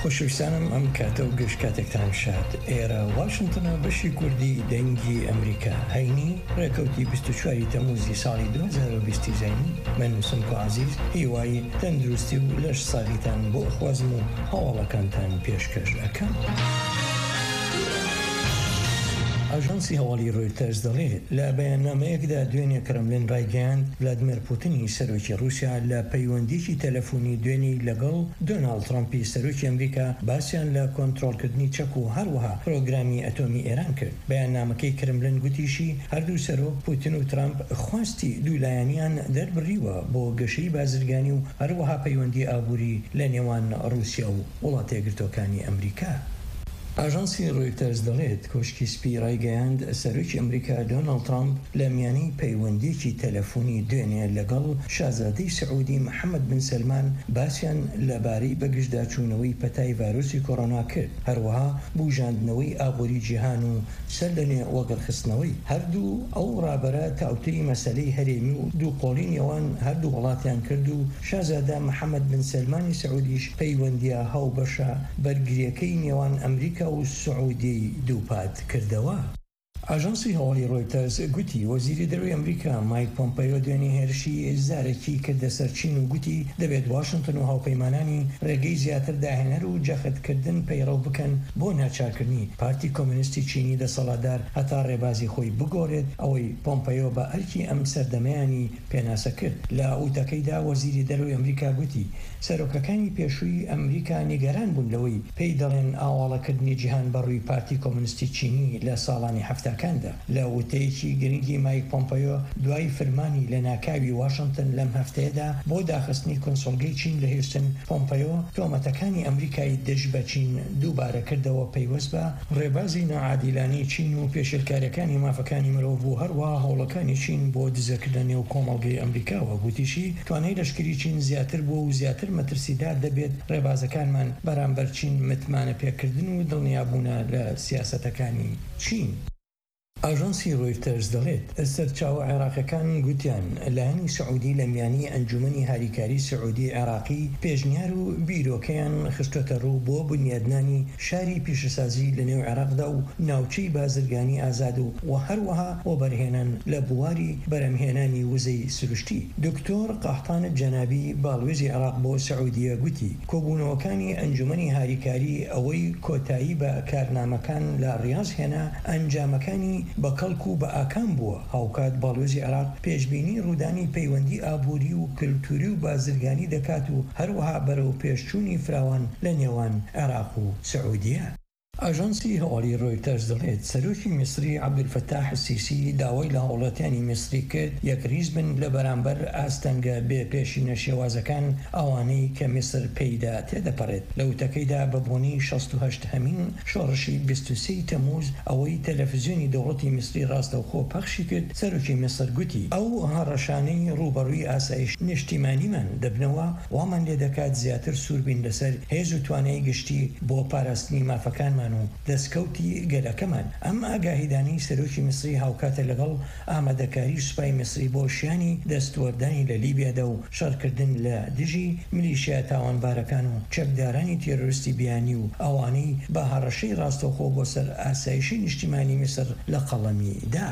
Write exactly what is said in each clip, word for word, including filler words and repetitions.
خۆشەویستانم ئەم کاتە و گەشت کاتێکتان شاد ئێرە واشنگتنە بەشی کوردی دەنگی ئەمریکا هەینی ڕێکەوتی بیست و چوار تەمووزی ساڵی دوو هەزار و بیست زەینی من سمکۆ عەزیز هیوای تەندروستی و لەش ساغیتان بۆ خوازم و هەواڵەکانتان پێشکەش ئەەکەم. ئاژانسی هەواڵی ڕۆیتەرز دەڵێت لە بەیاننامەیەکدا دوێنێ کرملین ڕایگەیاند ڤلادیمیر پوتینی سەرۆکی رووسیا لە پەیوەندیی تەلەفۆنی دوێنی لەگەڵ دۆناڵد ترامپی سەرۆکی ئەمریکا باسییان لە کۆنتڕۆڵکردنی چەک و هەروەها پرۆگرامی ئەتۆمی ئێران کرد. بەیاننامەکەی کرملین گوتیشی هەردوو سەرۆک پوتین و ترامپ خواستی دوولایەنیان دەربڕیوە بۆ گەشەی بازرگانی و هەروەها پەیوەندی ئابووری لە نێوان رووسیا و وڵاتە یەکگرتووەکانی ئەمریکا. ئاژانسی ڕۆیتەرز دەڵێت کۆشکی سپی ڕایگەیاند سەرۆکی ئەمریکا دۆناڵد ترامپ لە میانەی پەیوەندیی تەلەفۆنی دوێنێ لەگەڵ شازادەی سعودی محەممەد بن سەلمان باسییان لەبارەی بەگشتداچوونەوەی پەتای ڤایرۆسی کۆڕۆنا کرد، هەروەها بوژاندنەوەی ئابووری جیهان و سەر لەنێ وەگەڵخستنەوەی هەردوو ئەو ڕابەرە تاوتەی مەسەلەی هەرێمی و دووقۆڵی نێوان هەردوو وڵاتیان کرد و شازادە محەممەد بن سەلمانی سعودیش پەیوەندیە هاوبەشە بەرگریەکەی نێوان ئەمریکا و سعودی دووپات کردەوە. ئاژانسی هەواڵی ڕۆیتەرز گوتی وەزیری دەروی ئەمریکا مایک پۆمپەیۆ دوێنێ هێرشی زارێکی کردە سەر چین و گوتی دەبێت واشنگتن و هاوپەیمانانی ڕێگەی زیاتر داهێنەر و جەختکردن پەیڕەو بکەن بۆ ناچارکردنی پارتی کۆمونیستی چینی دەسەڵاتدار هەتا ڕێبازی خۆی بگۆڕێت، ئەوەی پۆمپەیۆ بە ئەرکی ئەم سەردەمەیانی پێناسە کرد. لە ئوتەکەیدا وەزیری دەروی ئەمریکا گوتی سەرۆکەکانی پێشووی ئەمریکا نیگەران بوون لەوەی پێی دەڵێن ئاواڵەکردنی جیهان بەڕووی پارتی کۆمونیستی چینی لە ساڵانی هەفتە لە وتەیەکی گرنگی مایک پۆمپەیۆ دوای فرمانی لە ناکاوی واشنگتن لەم هەفتەیەدا بۆ داخستنی کۆنسۆلگەی چین لە هێوستن، پۆمپەیۆ تۆمەتەکانی ئەمریکای دژ بە چین دووبارە کردەوە پەیوەست بە ڕێبازی نائادیلانەی چین و پێشێلکارەکانی مافەکانی مرۆڤ و هەروەها هەوڵەکانی چین بۆ دزەکردن نێو کۆمەڵگەی ئەمریکاوە. گوتیشی توانای لەشکری چین زیاتر بووە و زیاتر مەترسیدار دەبێت ڕێبازەکانمان بەرامبەر چین متمانە پێکردن و دڵنیابوونە لە سیاسەتەکانی چین. ئاژانسی ڕۆیتەرز دەڵێت سەرچاوە عێراقیەکان گوتیان لایەنی سعودی لە میانی ئەنجومەنی هاریکاری سعودی عێراقی پێشنیار و بیرۆکەیان خستۆتە ڕوو بۆ بنیادنانی شاری پیشەسازی لە نێو عێراقدا و ناوچەی بازرگانی ئازاد و و هەروەها وەبەرهێنان لە بواری بەرەمهێنانی وزەی سروشتی. دکتۆر قاحتان جەنابی باڵوێزی عێراق بۆ سعودیە گوتی کۆبوونەوەکانی ئەنجومەنی هاریکاری ئەوەی کۆتایی بە کارنامەکان لە ڕیاض هێنا ئەنجامەکانی بە کەڵک و بە ئاکام بووە. هاوکات باڵوێزی عێراق پێشبینی ڕوودانی پەیوەندی ئابووری و کللتوری و بازرگانی دەکات و هەروەها بەرەو پێشچوونی فراوان لە نێوان عێراق و سعودیە. ئاژانسی هەواڵی ڕۆیتەرز دەڵێت سەرۆکی میسری عەبدولفەتاح السیسی داوای لە هاوڵاتیانی میسری کرد یەکریز بن لە بەرامبەر ئاستەنگە بێ پێشینە شێوازەکان ئەوانەی کە میسر پێیدا تێدەپەڕێت. لە وتەکەیدا بەبوونی شەست و هەشت هەمین شۆڕشی بیست و سێ تەمووز ئەوەی تەلەڤیزیۆنی دەوڵەتی میسری ڕاستەوخۆ پەخشی کرد، سەرۆکی میسر گوتی ئەو هەڕەشانەی ڕوبەڕووی ئاسایش نیشتیمانیمان دەبنەوە وامان لێ دەکات زیاتر سووربین لەسەر هێز و توانای گشتی بۆ پاراستنی مافەکانمان و دەستکەوتی گەلەکەمان. ئەم ئاگاهیدانی سەرۆکی میسری هاوکاتە لەگەڵ ئامادەکاری سوپای میسری بۆ شیانی دەستوەردانی لە لیبیادا و شەڕکردن لە دژی میلیشیا تاوانبارەکان و چەکدارانی تێرۆریستی بیانی و ئەوانەی بە هەڕەشەی ڕاستەوخۆ بۆ سەر ئاسایشی نیشتیمانی میسر لە قەڵەمی دا.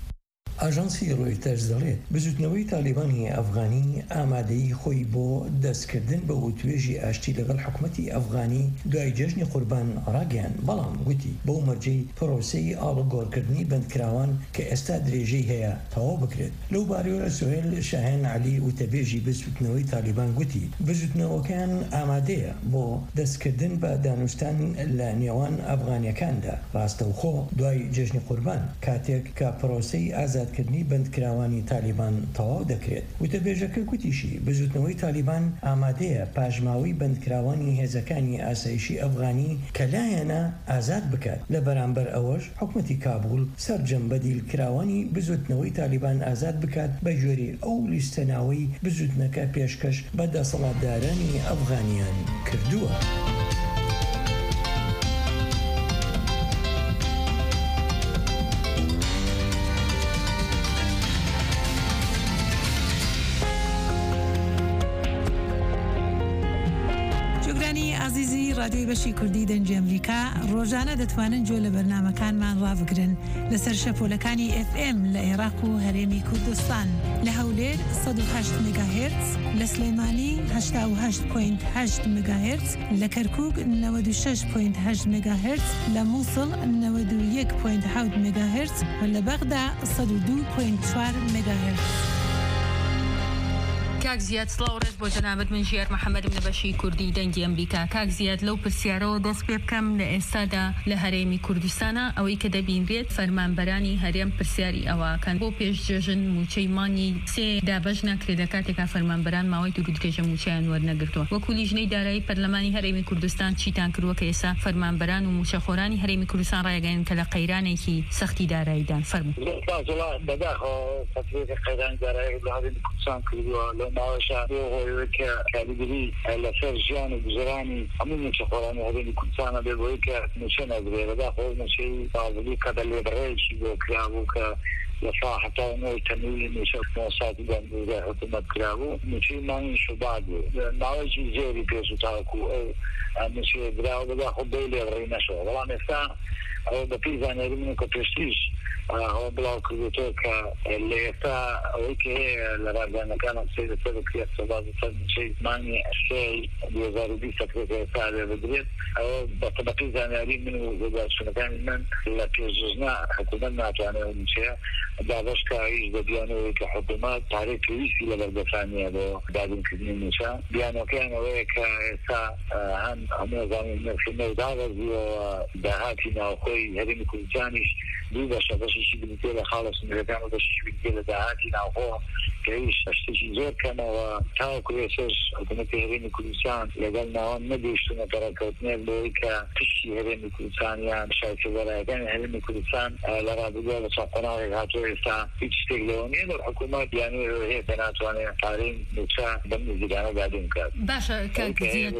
ئاژانسی ڕۆیتەرز دەڵێت بزوتنەوەی تالیبانی ئەفغانی ئامادەی خۆی بۆ دەستکردن بە وتوێژی ئاشتی لەگەڵ حکومەتی ئەفغانی دوای جەژنی قوربان ڕاگەیان، بەڵام گوتی بەو مەرجەی پرۆسەی ئاڵوگۆڕکردنی بەندکراوان کە ئێستا درێژەی هەیە تەواو بکرێت. لەو بارەوە سوهێل شاهێن عەلی وتەبێژی بزوتنەوەی تالیبان گوتی بزوتنەوەکان ئامادەیە بۆ دەستکردن بە دانوستان لە نێوان ئەفغانیەکاندا ڕاستەوخۆ دوای جەژنی قوربان، کاتێک کە پرۆسەی ئازاد کردنی بەندکراوانی تالیبان تەواو دەکرێت. وتەبێژەکە گوتیشی بزوتنەوەی تالیبان ئامادەیە پاژماوەی بەندکراوانی هێزەکانی ئاسایشی ئەفغانی کە لایەنە ئازاد بکات. لە بەرامبەر ئەوەش حکومەتی کابوول سەرجەم بەدیلکراوانی بزوتنەوەی تالیبان ئازاد بکات بە ژێری ئەو لیستەناوەی بزوتنەکە پێشکەش بە دەسەڵاتدارانی ئەفغانیان کردووە. بیسەرانی عزیزی رادیۆی بەشی کوردی دەنجی ئەمریکا ڕۆژانە دەتوانن گوێ لە بەرنامەکانمان ڕابگرن لەسەر شەپۆلەکانی ئف ئێم لە عێراق و هەرێمی کوردستان لە هەولێر سەد و هەشت مێگاهێرتز، لە سلێمانی هەشتا و هەشت پۆینت هەشت مێگاهێرتز، لە کەرکووک نەوەد و شەش پۆینت هەشت مێگاهێرتز، لە مووسڵ نەوەد و یەک پۆینت حەوت مێگاهێرتز و لە بەغدا سەد و دوو پۆینت چوار مێگاهێرتز. کاک زیاد سڵاو ڕێز بۆ جەنابەت من ژیار محەممەدم لە بەشی کوردی دەنگی ئەمریکا. کاک زیاد لەو پرسیارەوە دەست پێ بکەم لە ئێستادا لە هەرێمی کوردستانە ئەوەی کە دەبینرێت فەرمانبەرانی هەرێم پرسیاری ئەوەکەن بۆ پێشجێژن موچەی مانگی سێ دابەش ناکرێت لە کاتێکا فەرمانبەران ماوەی دوورودرێژە موچەیان وەرنەگرتووە. وەکو لیژنەی دارایی پەرلەمانی هەرێمی کوردستان چیتان کردووە کە ئێستا فەرمانبەران و موچەخۆرانی هەرێمی کوردستان ڕایگەیاندن کە لە قەیرانێکی سەختی داراییدان فەرموو که کاریگری لسر جیان و گذرانی همون میشه خورانی هرینی کنسانه به بایی که میشه نگره و دا خور میشه بازدی کدل برایشی با کرابو که لفا حتی نوی تنویلی میشه موسادی بندوده حکومت کرابو میشه مانی شبادی ناوشی زیری پیسو تاکو میشه براو بدا خود بیلی غری نشو ولا نفتا او بپیزان هرینی که پشتیش هو بلاو کردو که لیتا اوی که لرازانه کانم سیده سیده کریت سبازی سد میشه مانی اشتای دوزار و بیست اکریت ساده بدرید او بپیزان هرینی و شنکانی من لپیزوزنا حکومت ناتوانه میشه دعواش که ایش بدیانه اوی که حکومت تاریخ ویسی لبردفانیه با دادون کردنی میشه بیانو که اوی که ایسا هم همه زمین نفسه دعوازی و دهاتی ناوخوی هرینی کردانیش دو باشه باشیشی بلیتیل خالص میرکن و باشیشی بلیتیل دهاتی ناوخواه که ایش اشتشی زور کنه و تاو کویسش حکومت هرینی کردستان لگل نوان ندیشتونه ترکوتنه بایی که تشتی هرینی کردستانیان شایفه برایگن هرینی کردستان لرا بگه و ساقناقی هاتو ایستا هیچ تگلونی در حکومت یعنی روحی بناتوانه تارین نوچه بند زیدانه قادم کرد. باشه کاک زیاد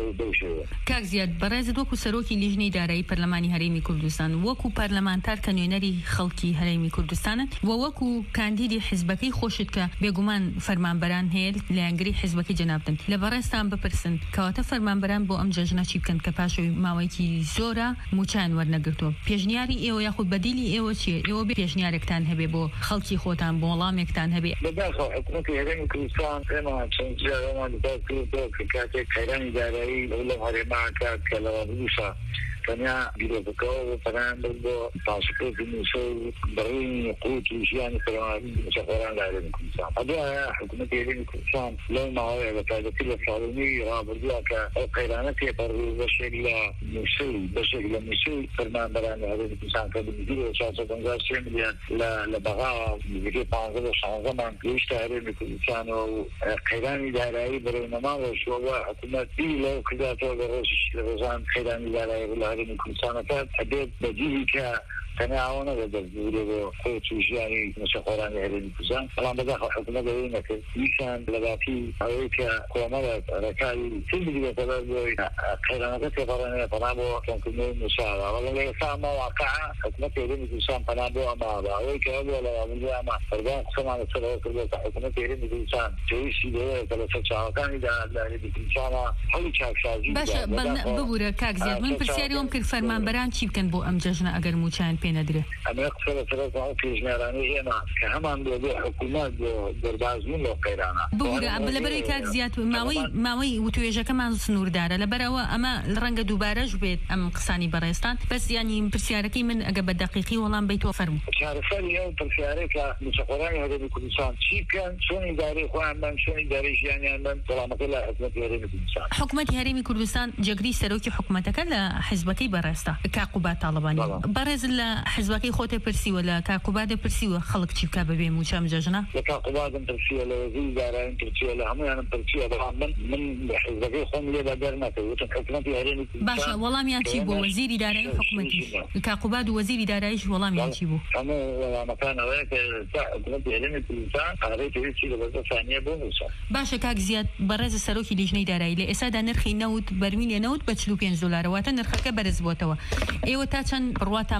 کاک زیاد برایزد وکو سروکی لیژنەی دارایی پەرلەمانی هەرێمی کوردستان وەکو پەرلەمانتار کە نوێنەری خەڵکی هەرێمی کوردستانن و وەکو کاندیدی حیزبەکەی خۆشت کە بێگومان فەرمانبەران هەیە لە یانگری حیزبەکەی جەنابدن لە بەڕێستان بپرسن کەواتە فەرمانبەران بۆ ئەم جەژنە چی بکەن کە پاشەوەی ماوەیەکی زۆرە موچیان وەرنەگرتووە. پێشنیاری ئێوە یاخود بەدیلی ئێوە چییە؟ ئێوە بێ پێشنیارێکتان هەبێ بۆ خەڵکی خۆتان بۆ وەڵامێکتان هەبێ؟ بەداخەوە حکومەتی هەرێمی کوردستان ئێمە چەند جارەمان دەست کردووە کە کاتێک قەیرانی دارایی لەو هەرێما کات کە لەوە بووشە تەنیا بیرۆکەکەەوە پەران بۆ پاسەکەی موسە و بەڕێنی قوت و ژیانی فەرمانبەری موچەخۆران لە هەرێمی کوردستان. هەدوایە حکومەتی هەرێمی کوردستان لەو ماوەیە بە تایبەتی لە ساڵوونی ڕابردووە کە ئەو قەیرانە تێپەڕی بەشێک لە موسە و بەشێک لە موسە و فەرمانبەران لە هەرێمی کوردستان کە بنزیرەوە چوار سەد و پەنجا و سێ ملیۆن لە بەغا نزیکەی پانزە و شانزە مان گەیشتە هەرێمی کوردستانەوە و قەیرانی دارایی بەڕێونەماوەشەوە حکومەت بیر لەو کرداتەوە لە ڕۆژی لە ڕۆژان قەیرانی دارایی هەرێمی کوردستانەکە ئەبێت بەدیلی کە تەنیاوانە بەدەستبوورێ بۆ خۆت و ژیانی موچەخۆرانی هەرێمی کوردستان بەڵام بەداخەوە حکومەت ئەوەی نەکرد ویسان لەباتی ئەوەی کە کۆمەڵە ڕێکاری تندی بێتەبەر بۆی قەیرانەکە تێپەڕێنێ پەنا بۆ کۆنکردنەوەی موساوە بەڵام لە ئێستا ئەمە واقعە حکومەتی هەرێمی کوردستان پەنا بۆ ئەماوە ئەوەی کە هەبووە لە ڕابردووی ئەمە فەرمان قسەمان لەسەرەوە کردووە کە حکومەتی هەرێمی کوردستان پێویستی لەوەیە کە لەسەر چاوەکانیدا لە هەرێمی کوردستانە هەڵی چاکسازی باشە ببوورە کاک زیاد من پرسیاری ئەوم کرد فەرمانبەران چی بکەن بۆ ئەم جەژنە ئەگەر موچیان پێ نەدرێ؟ ئەمە قسە لەسەرەوە ئەو پێشنیارانەی ئێمە کە هەمان بۆ بۆ حکومەت بۆ دەربازبوون لەو قەیرانە ببوورە لەبەرەوەی کاک زیاد ماوەی ماوەی وتوێژەکەمان سنووردارە لەبەرەوە ئەمە ڕەنگە دووبارەش بێت ئەم قسانی بەڕێستان بەس ینی پرسیارەکەی من ئەگە بە دەقیقی وەڵام بیتەوە فەرموو. چارەسەری ئەو پرسیارەی کە موچەخۆرانی هەرێمی کوردستان چی بکەن چۆن ئیدارەی خۆیان بن چۆن ئیدارەی ژیانیان بن وەڵامەکە لە حکومەتی هەرێمی کوردستان. حکومەتی هەرێمی کوردستان جێگری سەرۆکی حکومەتەکە لە حیزبەکەی بەڕێستە کاقوبات تاڵبانی بەڕێز لە حیزبەکەی خۆتێ پرسیوە لە کاقوبادە پرسیوە خەڵک چی بکە بەبێ موچەم جەژنە؟ لە کاقوبادم پرسیوە لە وەزیری داراییم پرسیوە لە هەموویانم پرسیوە بەڵام من من حیزبەکەی خۆم لێ بەدەر نەکرد وتم حکومەتی هەرێمی کوردستان باشە وەڵامیان چی بوو وەزیری دارایی حکومەتیش کاقوباد و وەزیری داراییش وەڵامیان چی بوو؟ هەموو وەڵامەکان ئەوەیە کە حکومەتی هەرێمی کوردستان ئاڕێی پێویستی لە بەردە ثانیە بۆ موسا. باشە کاک زیاد بەڕێز سەرۆکی لیژنەی دارایی لە ئێستادا نرخی نەوت بەرمیلێ نەوت بە چل و پێنج دۆلارەوە واتە نرخەکە بەرز بووەتەوە ئێوە تا چەند بڕواتان بۆ هەیە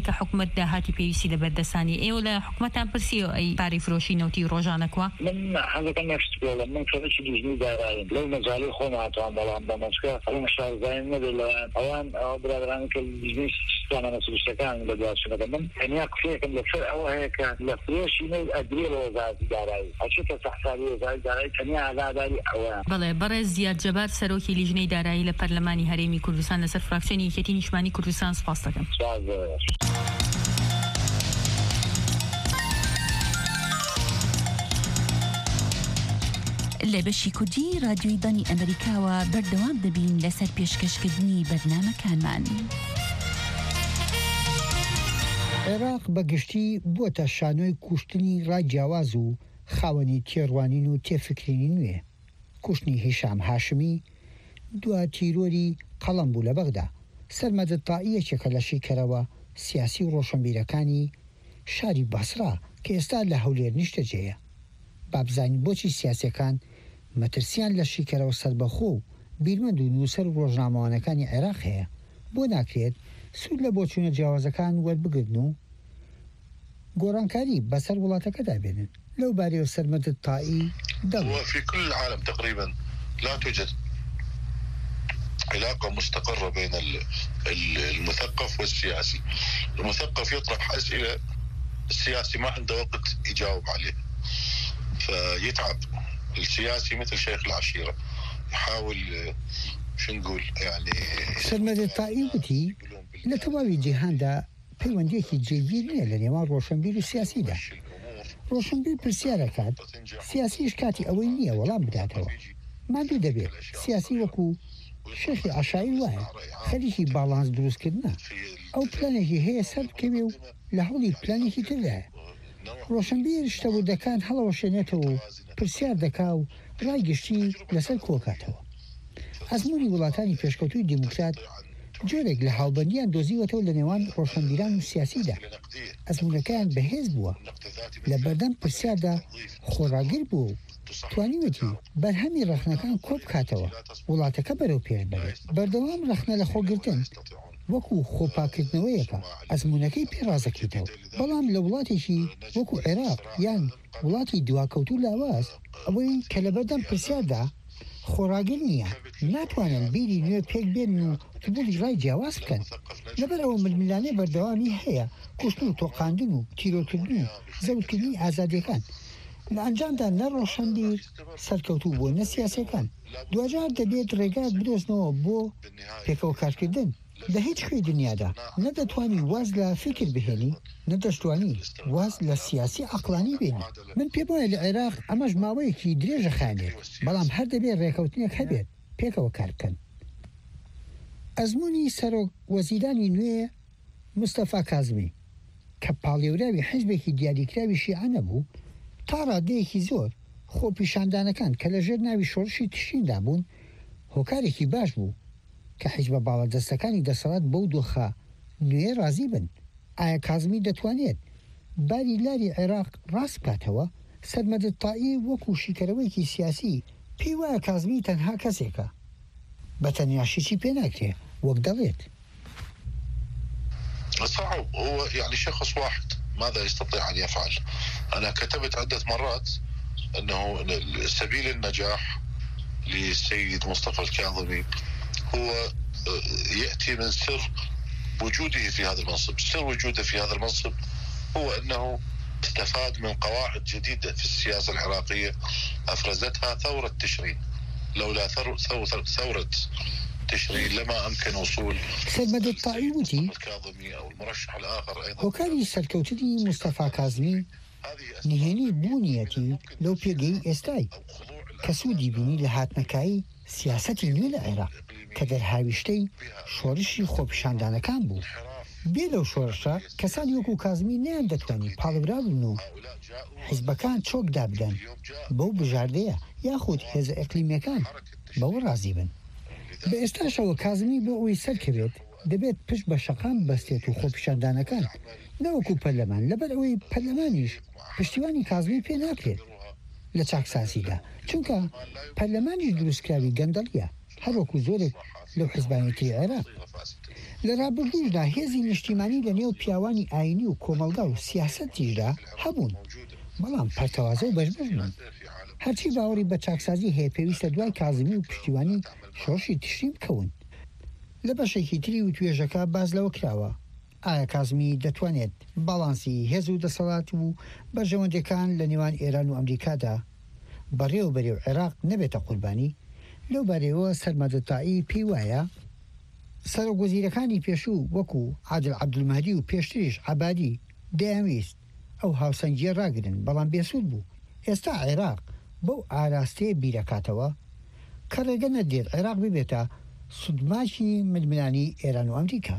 لەمەیە کە حکومەت داهاتی پێویستی لە بەردەستانی ئێوە لە حکومەتان پرسی و ئەی پارەی فرۆشی نەوتی ڕۆژانەکوە من حەزەکەم نەشت بێڵم من کەمێکی دیژنی داراییم لەو مەجاڵی خۆم هاتوان بەڵام بە مەچکە ئەو شارزایم نەبێت لەوان ئەوان ئەو برادرانی کە دیژنی سیستانە مەسروشتەکان لە دواشنەکە من تەنیا قسەیەکم لەسەر ئەوە هەیە کە لە فرۆشی نەو ئەدرێ لە وەزارەتی دارایی ئەچێتە سەحسابی وەزارەتی دارایی تەنیا ئاگاداری ئەوە بەڵێ بەڕێز زیاد جەبار سەرۆکی لیژنەی دارایی لە پەرلەمانی هەرێمی کوردستان لەسەر فراکسیۆنی یەکێتی نیشتمانی کوردستان سپاس دەکەم. لە بەشی کوردی رادیۆی دانی ئەمریکاوە بەردەوام دەبین لەسەر پێشکەشکردنی بەرنامەکانمان. عێراق بەگشتی بووەتە شانۆی کوشتنی ڕاجیاواز و خاوەنی تێڕوانین و تێفکرینی نوێ. کوشتنی هیشام هاشمی دووە تیرۆری قەڵەم بوو لە بەغدا سەرمەدە تائیەکێکە لە شیکەرەوە سیاسی و ڕۆشنبیرەکانی شاری بەسرا کە ئێستا لە هەولێر نیشتەجێیە. بابزانین بۆچی سیاسەکان مەترسیان لە شیکەرەوە سەربەخۆ و بیرمەند و نووسەر و ڕۆژنامەوانەکانی عێراق هەیە بۆ ناکرێت سوود لە بۆچوونە جیاوازەکان وەربگرن و گۆڕانکاری بەسەر وڵاتەکەدا بێنن. لەو بارەیەوە سەرمەدە تائی دەڵێت في كل العالم تقريبا لا توجد علاقة مستقرة بين المثقف والسياسي. المثقف يطرح أسئلة السياسي ما عنده وقت يجاوب عليه فيتعب. السياسي مثل شيخ العشيرة يحاول شو نقول يعني سەرمەدە تائی وتی لە تەواوی جیهاندا پەیوەندیەکی جێگیر نییە لە نێوان ڕۆشنبیر و سیاسیدا. ڕۆشنبیر پرسیارەکات سیاسیش کاتی ئەوەی نییە وەڵام بداتەوە. مادوو دەبێت سیاسی وەکو شێخی عەشایی وایە خەریکی باڵانس دروستکردنە ئەو پلانێکی هەیە سەر بکەوێ و لە هەوڵی پلانێکی تردایە. ڕۆشنبیر شتەوردەکان هەڵەوەشێنێتەوە و پرسیار دەکا و ڕایگشتی لەسەر کۆکاتەوە. ئەزمموی وڵاتانی پێشکەوتوی دیموکرات جۆرێک لە هاوبەندیان دۆزیوەتەوە لە نێوان ڕۆشنبیران و سیاسیدا. ئەزمونەکەیان بەهێز بووە لە بەردەم پرسیاردا خۆڕاگر بوو و توانیوەتی بەرهەمی ڕەخنەکان کۆ بکاتەوە وڵاتەکە بەرەو پێش بێت. بەردەوام ڕەخنە لە خۆگرتن وەکو خۆپاکردنەوەیەکە ئەزمونەکەی پێڕازەکەیتەوە. بەڵام لە وڵاتێکی وەکو عێراق یان وڵاتی دواکەوتو لاواز ئەوەی کە لە بەردەم پرسیاردا خۆراگر نییە ناتوانن بیری نوێ پێک بێن و تبولی ڕای جیاواز بکەن. لەبەر ئەوە ململانەی بەردەوامی هەیە کوشتن و تۆقاندن و تیرۆکردن و زەوتکردنی ئازادیەکان لە ئەنجامدا نەڕۆشنبیر سەرکەوتوو بۆ نە سیاسەکان. دوجار دەبێت ڕێگات بدۆزنەوە بۆ پێکەوە کارکردن. لە هیچ خوێ دنیادا نەدەتوانی واز لە فکر بهێنی نەدەشتوانی واز لە سیاسی عەقلانی بێنی. من پێم وایە لە عێراق ئەمەش ماوەیەکی درێژە خانێت بەڵام هەر دەبێت ڕێکەوتنێک هەبێت پێکەوە کار بکەن. ئەزمموی سەرۆک وەزیرانی نوێ مستەفا کازمی کە پاڵێوراوی حیزبێکی دیاریکراوی شیعە نەبوو تا ڕادەیەکی زۆر خۆپیشاندانەکان کە لەژێر ناوی شۆڕشی تشیندا بوون هۆکارێکی باش بوو کە حیزبە باڵەدەستەکانی دەسەڵات بەو دۆخە نوێ ڕازی بن. ئایا کازمی دەتوانێت باری لاری عێراق ڕاست بکاتەوە؟ سەرمەدە تائی وەکو شیکەرەوەیکی سیاسی پێی وایە کازمی تەنها کەسێکە بە تەنیاشیی پێ ناکرێ وەک دەڵێت. صعب هو يعني شخص واحد ماذا يستطيع أن يفعل. أنا كتبت عدة مرات أنه سبيل النجاح للسيد مصطفى الكاظمي هو يأتي من سر وجوده في هذا المنصب. سر وجوده في هذا المنصب هو أنه استفاد من قواعد جديدة في السياسة العراقية أفرزتها ثورة تشرين. لولا ثورة ثورة تشرين لما أمكن وصول سەرمەدە تائی وتی الكاظمي أو المرشح الآخر أيضا. هۆکاری سەرکەوتنی مستەفا کازمی نهێنی بوونیەتی لەو پێگەی ئێستای کە سوودی بینی لە هاتنەکایی سیاسەتی نوێ لە عێراق کە دەرهاویشتەی شۆڕشی خۆپیشاندانەکان بوو. بێ لەو شۆڕشە کەسانی وەکو کازمی نیان دەتوانی پاڵبراون و حیزبەکان چۆک دابدەن بەو بژاردەیە یاخود هێزە ئەقلیمیەکان بەوە ڕازی بن. بە ئێستاشەوە کازمی بۆ ئەوی سەرکەوێت دەبێت پشت بە شەقام بەستێت و خۆپیشاندانەکان نەوەکو پەرلەمان لەبەر ئەوەی پەرلەمانیش پشتیوانی کازمی پێ ناکرێت لە چاکساسیدا چونکە پەرلەمانی دروستکراوی گەندەڵیە هەروەکو زۆرێک لەو حیزبانێتی عێراق. لە ڕابردووشدا هێزی نیشتیمانی لە نێو پیاوانی ئاینی و کۆمەلگا و سیاسەتیشدا هەبوون، بەڵام پەرتەوازە و بەشبەش بوون. هەرچی باوەڕی بە چاکسازی هەیە پێویستە دوای کازمی و پشتیوانی شۆڕشی تشرین بکەون. لە بەشێکی تری و توێژەکە باز لەوە کراوە ئایا کازمی دەتوانێت باڵانسی هێز و دەسەڵات و بەرژەوەندەکان لە نێوان ئێران و ئەمریکادا بەڕێوە بەرێو عێراق نەبێتە قوربانی. لەو بارەوە سەرمەدەتایی پێی وایە سەرۆکوەزیرەکانی پێشوو وەکو عادل عەبدولمەهدی و پێشتریش عەبادی دەیانویست ئەو هاوسەنگیە ڕاگرن، بەڵام بێسوود بوو. ئێستا عێراق بەو ئاراستەیە بیرەکاتەوە کە ڕێگە نەدێت عێراق ببێتە سودماکی ململانی ئێران و ئەمریکا.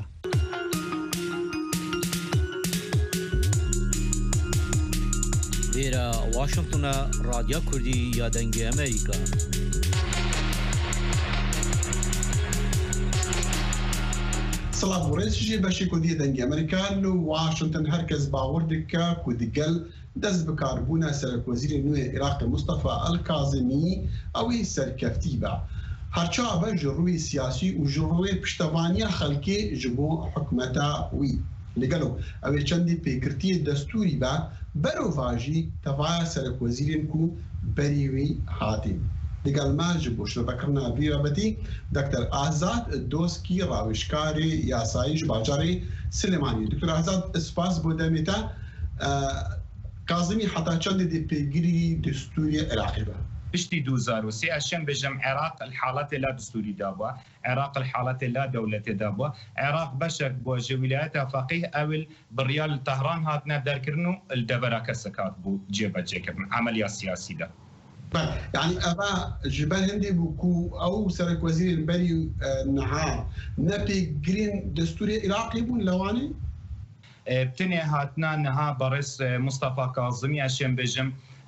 لێرە واشنگتنە ڕادیۆ کوردی یادەنگی ئەمریکا. سڵات ڕێزیژێ بەشی کوردی دەنگی ئەمریکان و واشنگتن هەرکەس باوەڕ دکە کو دیگەل دەست بەکاربوونە سەرۆکوەزیری نوێ عێراق مستەفا ئەلکازمی ئەوەی سەرکەفتی بە هەرچا بە ji ڕووی سیاسی و ji ڕووی پشتەوانیە خەڵکێ ji بۆ حکومەتا وی لەگەڵ ئەوێ چەندی پێکرتی دەستوری بە بەرەوڤاژی تەڤایە سەرۆکوەزیرên ku berî wî hatîn. لەگەڵ ما ji بۆ شتەکردنا vî رابطî دکتۆر ئازاد دۆسکی ڕاوێژکارê یاسایی ji bajarê Silêmaniyê. دکتۆر ئازاد سپاس بۆ دەمێتە کازمی حتا چەندێ دێ پێگیری دستوری عێراقی بە. بشتي دوزار وسي عشان بجم عراق الحالات لا دستوري دابا عراق الحالات لا دولة دابا عراق بشك بوجه ولايات فقيه أول بريال طهران هاتنا داركرنو الدبرة كسكات بو جيبا جيكب عملية سياسية ده يعني أبا جبال هندي بوكو أو سرك وزير البري نعام نبي جرين دستوري عراقي بون لواني بتني هاتنا نها برس مصطفى كاظمي عشان بجم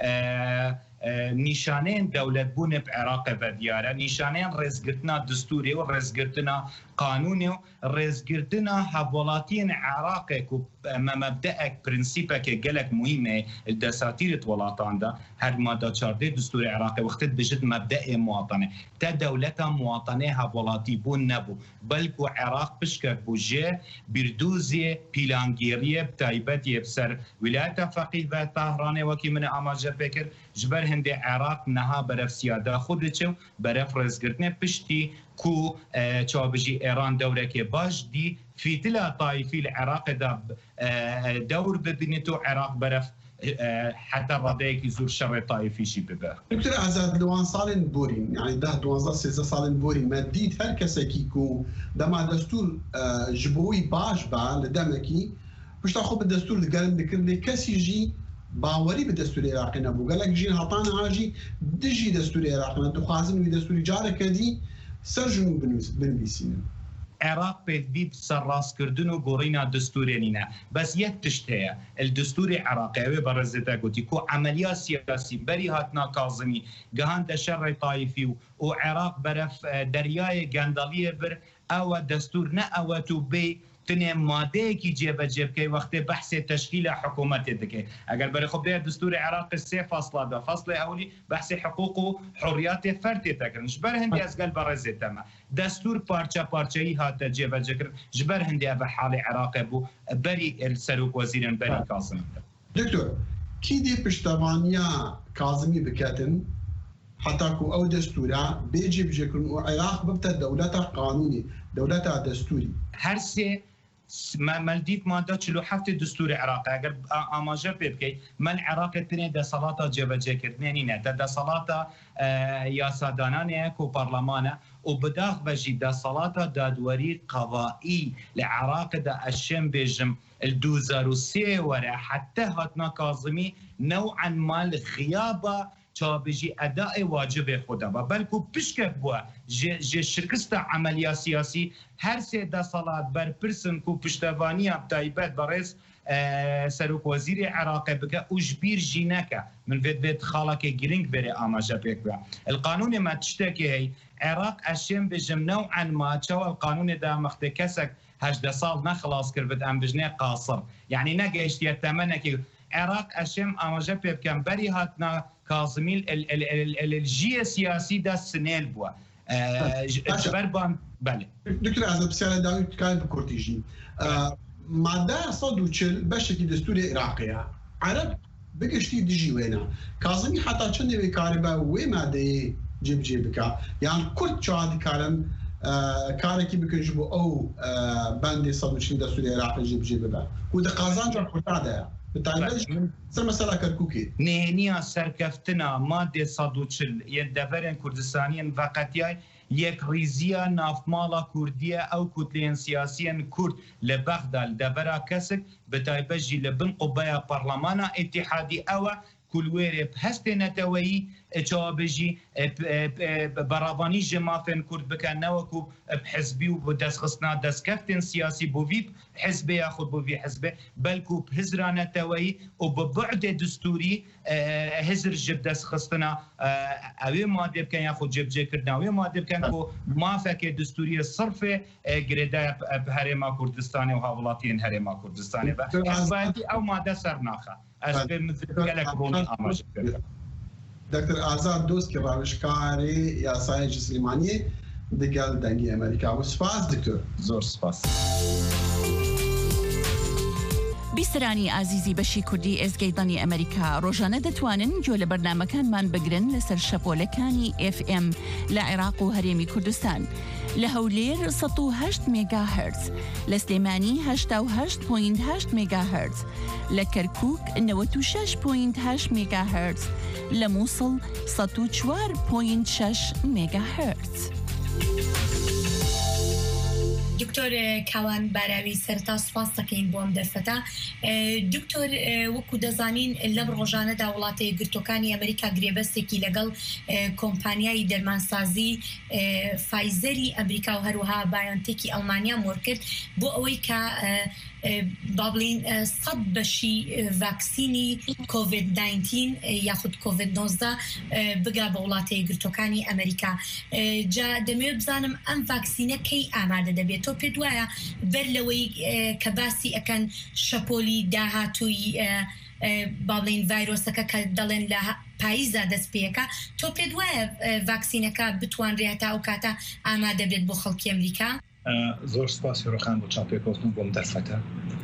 نیشانین دولت بونه بعراق و دیاره نیشانین رزگرتنا دستوری و رزگرتنا قانونی و رزگرتنا حوالاتین عراق کو مبدأ پرنسیپه که گلک مهمه دساتیر ولاتان ده هر ماده چارده دستور عراق وقت بجد مبدأ مواطنه تا دولت مواطنه حوالاتی بون نبو بلکو عراق بشکر بوجه بردوزی پیلانگیریه بتایبتی بسر ولایت فقیه و طهران وکی من آماجه بکر جبر هند عراق نها برف سیاده خود چو برف رزگرتنه پشتی کو چابجی ایران دوره که باش دی فیتلا طایفی العراق دا دور ببینیتو عراق برف حتى رديك يزور شر طائفي شي ببا. دكتور عزاد لوان صالن بورين يعني ده دوازده سيزه صالن بورين مديد هر كسكيكو دما دستور جبوي باش با لدمكي باش تاخذ بالدستور القلم ذكر لي كسي يجي باوري بالدستور العراقي نبو قال لك جين هطانا هاجي دجي دستور العراقي دخازن وي دستور جارك دي سرجنو بنويسين عراق بيد سراس كردنو قورينا دستورينينا بس يتشتهي الدستور العراقي برزتا قلتي كو عملية سياسي بري هاتنا كاظمي قهان دشر طائفي وعراق برف درياي قندالية بر او دستور نا او تو بي تنه ماده کی جیب جیب کی وقت بحث تشکیل حکومت دکه اگر برای خب ده دستور عراق سه فصل ده فصل اولی بحث حقوق و حریات فردی تکرنش بر هندی از قلب برز تمام دستور پارچه پارچه ای هات جیب جکر جبر هندی به حال عراق بو بری السروک وزیرن بری کاظمی دکتور کی دی پشتوانیا کاظمی بکاتن حتى كو او دستورا بيجي بجكرن وعراق ببتا دولتها قانوني دولتها دستوري هرسي ما مالديف ماده چلو هفت دستور عراق اگر اماجه بكي من عراق تني د صلاته جبجه كردني نه د صلاته يا سادانانه كو برلمانه وبداخ بجي د صلاته دادوري قضائي لعراق د الشم بجم الدوزاروسي ورا حتى هاتنا كاظمي نوعا ما الغيابه چابجی اداء واجب خدا و بلکو پشکه بوا ج شرکست عملیه سیاسی هر سه ده سالات بر پرسن کو پشتوانی ابتایبت برس سروک وزیر عراق بکه اجبیر جینکه من فید فید خالک گرینگ بره آماجه بکه القانون ما تشتكي هي عراق اشم بجم نوعا ما شو القانون ده مختكسك هجده سال نخلاص كربت ام بجنه قاصر يعني نجيش يتمنى عراق اشم آماجه بکه بری هاتنا كاظمي الجي السياسي ده السنيل بوا جبر بان بله دکتۆر ئازاد پرسیارە داوی تکای بکورتیژین مادە سەد و چل بەشێکی دەستوری عێراقیە عەرەب بگەشتی دژی وێنە کازمی حتا چەندێ کارێ بە وێ مادەیە جێبجێ بکە یان کورد چوادی کارن کارێکی بکەش بۆ ئەو بەندی سەد و چل دەستوری عێراقی جێبجێ ببە و دە قازان جا کورتادەیە سەر مەسەلا کەرکووکی نهێنیە سەرکەفتنە مادێ سەد و چل یەکدەڤەرێن کوردستانیان ڤەقەتیای یەک ریزیە نافماڵە کوردیە ئەو کوتلێن سیاسیەن کورد لە بەغدا دەڤەرا کەسک بەتایبەتژی لە بن قوبەیە پەرلەمانە ئیتیحادی ئەوە کولوێرێ هەستێنەتەوەیی ئەچوابژی بەڕاوانی ژێمافێن کورد بکەن نەوەکو حزبی و بۆ دەستخستنا دەستکەفتێن سیاسی بۆ وی حزبێ یاخود بۆ وی حزبێ بەلکو هزرانەتەوەیی و بە بعدێ دستوری هزر ژب دەستخستنا ئەوێ مادێ بکەن یاخود جێبجێکردنا ئەوێ مادێ بکەن بۆ مافەکێ دستوریە سڕفێ گرێدایە هەرێما کوردستانی و هاوڵاتیان هەرێما کوردستانی بە ئەو مادە سەر ناخە دکتۆر ئازاد دۆستی ڕاوێژکاری یاسایەکی سلیمانی دەگەڵ دەنگی ئەمریکا و سپاس دکتۆر زۆر سپاس. بیسەرانی ئازیزی بەشی کوردی ئێزگەیدانی ئەمریکا ڕۆژانە دەتوانن گوێ لە بەرنامەکانمان بگرن لەسەر شەپۆلەکانی ئێف ئێم لە عێراق و هەرێمی کوردستان لە هەولێر سەد و هەشت مێگاهەرتز، لە سلێمانی هەشتا و هەشت پۆینت هەشت مێگاهەرتز، لە کەرکووک نەوەت و شەش پۆینت هەشت مێگاهەرتز، لە مووسڵ سەد و چوار پۆینت شەش مێگاهەرتز. دکتۆر کاوان باراوی سەرتا سوپاس دەکەین بۆ ئەم دەرفەتە. دکتۆر وەکو دەزانین لەم ڕۆژانەدا وڵاتە یەکگرتووەکانی ئەمریکا گرێبەستێکی لەگەڵ کۆمپانیای دەرمانسازی فایزەری ئەمریکا و هەروەها بایۆنتێکی ئەڵمانیا مۆر کرد بۆ ئەوەی کە با بڵین سەد بەشی ڤاکسینی کۆڤید ناینتین یاخود کۆڤید نۆزدە بگا بە وڵاتە یەکگرتووەکانی ئەمریکا. جا دەمەوێت بزانم ئەم ڤاکسینە کەی ئامادە دەبێت؟ تۆ پێت وایە بەر لەوەی کە باسی ئەکەن شەپۆلی داهاتووی با بڵین ڤایرۆسەکە کە دەڵێن لە پاییزە دەست پێەکە، تۆ پێت وایە ڤاکسینەکە بتوانرێت تا ئەو کاتە ئامادە بێت بۆ خەڵکی ئەمریکا؟ زۆر سپاس فێرۆخان بۆ چاپێکۆتن بۆم دەرفەتە.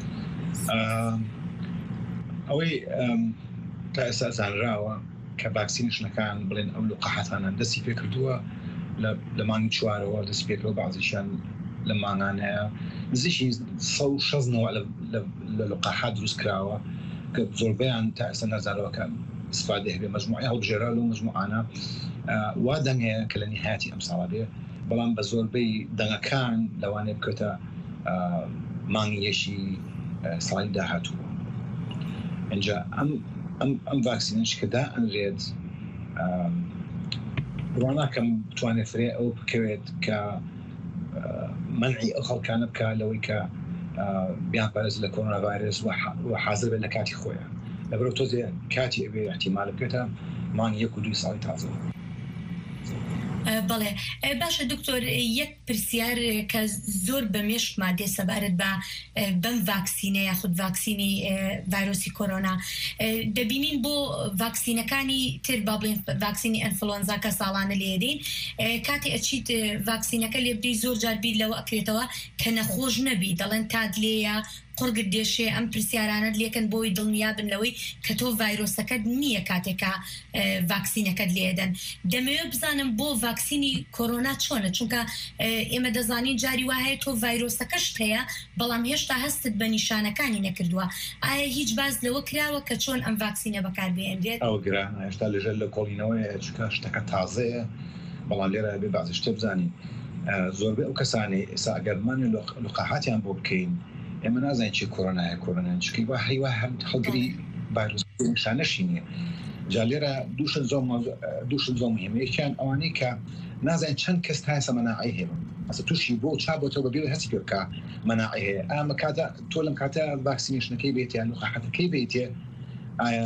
ئەوەی تا ئێستا زانراوە کە ڤاکسینشنەکان بڵێن ئەو لقاحەتانە دەستی پێ کردووە لە مانگی چوارەوە دەست پێکەوە بەعزیشیان لە مانگانەیە نزیکی سەد و شەزنەوە لە لقاحات دروست کراوە کە زۆربەیان تا ئێستا نەزانراوە کە استفادە هەبێ مەجموعی هەڵبژێرا لەو مەجموعانە وا دەنگەیە کە لە نهایەتی ئەم ساڵە بێ، بەڵام بە زۆربەی دەنگەکان لەوانێ بکەوتە مانگی یەشی ساڵی داهاتووە. ئەنجا ئەم ڤاکسینش کە دائەنرێت ڕواناکەم بتوانێت فرێ ئەو بکەوێت کە منعی ئەو خەڵکانە بکە لەوەی کە بیان پارێز لە کۆرۆنا ڤایرۆس و حاضر بێت لە کاتی خۆیان لەبەرەوە تۆزێ کاتی ئەوێ احتیمال بکەوێتە مانگی یەک و دوی ساڵی تازەوە. بەڵێ باشە دکتۆر، یەک پرسیار کە زۆر بەمێشتما دێ سەبارەت بە بەم ڤاکسینە یاخود ڤاکسینی ڤایرۆسی کۆرۆنا دەبینین بۆ ڤاکسینەکانی تر با بڵێن ڤاکسینی ئەنفلۆنزا کە ساڵانە لێدەین کاتی ئەچیت ڤاکسینەکە لێ بدەی زۆر جار بیر لەوە ئەکرێتەوە کە نەخۆش نەبی، دەڵێن تادلێیە قڕگت دێشێ ئەم پرسیارانت لێکن بۆی دڵنیابن لەوەی کە تۆ ڤایرۆسەکەت نییە کاتێکە ڤاکسینەکەت لێدەن. دەمەوێت بزانم بۆ ڤاکسینی کۆرۆنا چۆنە، چونکە ئێمە دەزانین جاری وایە تۆ ڤایرۆسەکەشت هەیە بەڵام هێشتا هەستت بە نیشانەکانی نەکردووە. ئایا هیچ باز لەوە کراوە کە چۆن ئەم ڤاکسینە بەکاربێنرێت؟ ئەو گرانە هێشتا لەژێر لە کۆڵینەوەی چکە شتەکە تازەیە، بەڵام لێرە بێ بازی شتە بزانین زۆربەی ئەو کەسانی ئێستا ئەگەرمانی لقاحاتیان بۆ بکەین ئێمە نازانین چی کۆرۆنایە کۆرۆنا چکەی وا هەیوا هەڵگری ڤایرۆس نیشانەشی نییە. جا لێرە دووشن زۆر مهمەیەکیان ئەوانەی کە نازانین چەند کەس تا ئێستا مەناعی هەیە، ئەستا تووشی بۆ چا بۆتەوە بەبێ هەستی پێ بکە مەناعی هەیە. ئەمە کاتە تۆ لەم کاتە ڤاکسینێشنەکەی بێت یان لقاحەتەکەی بێتێ ئایا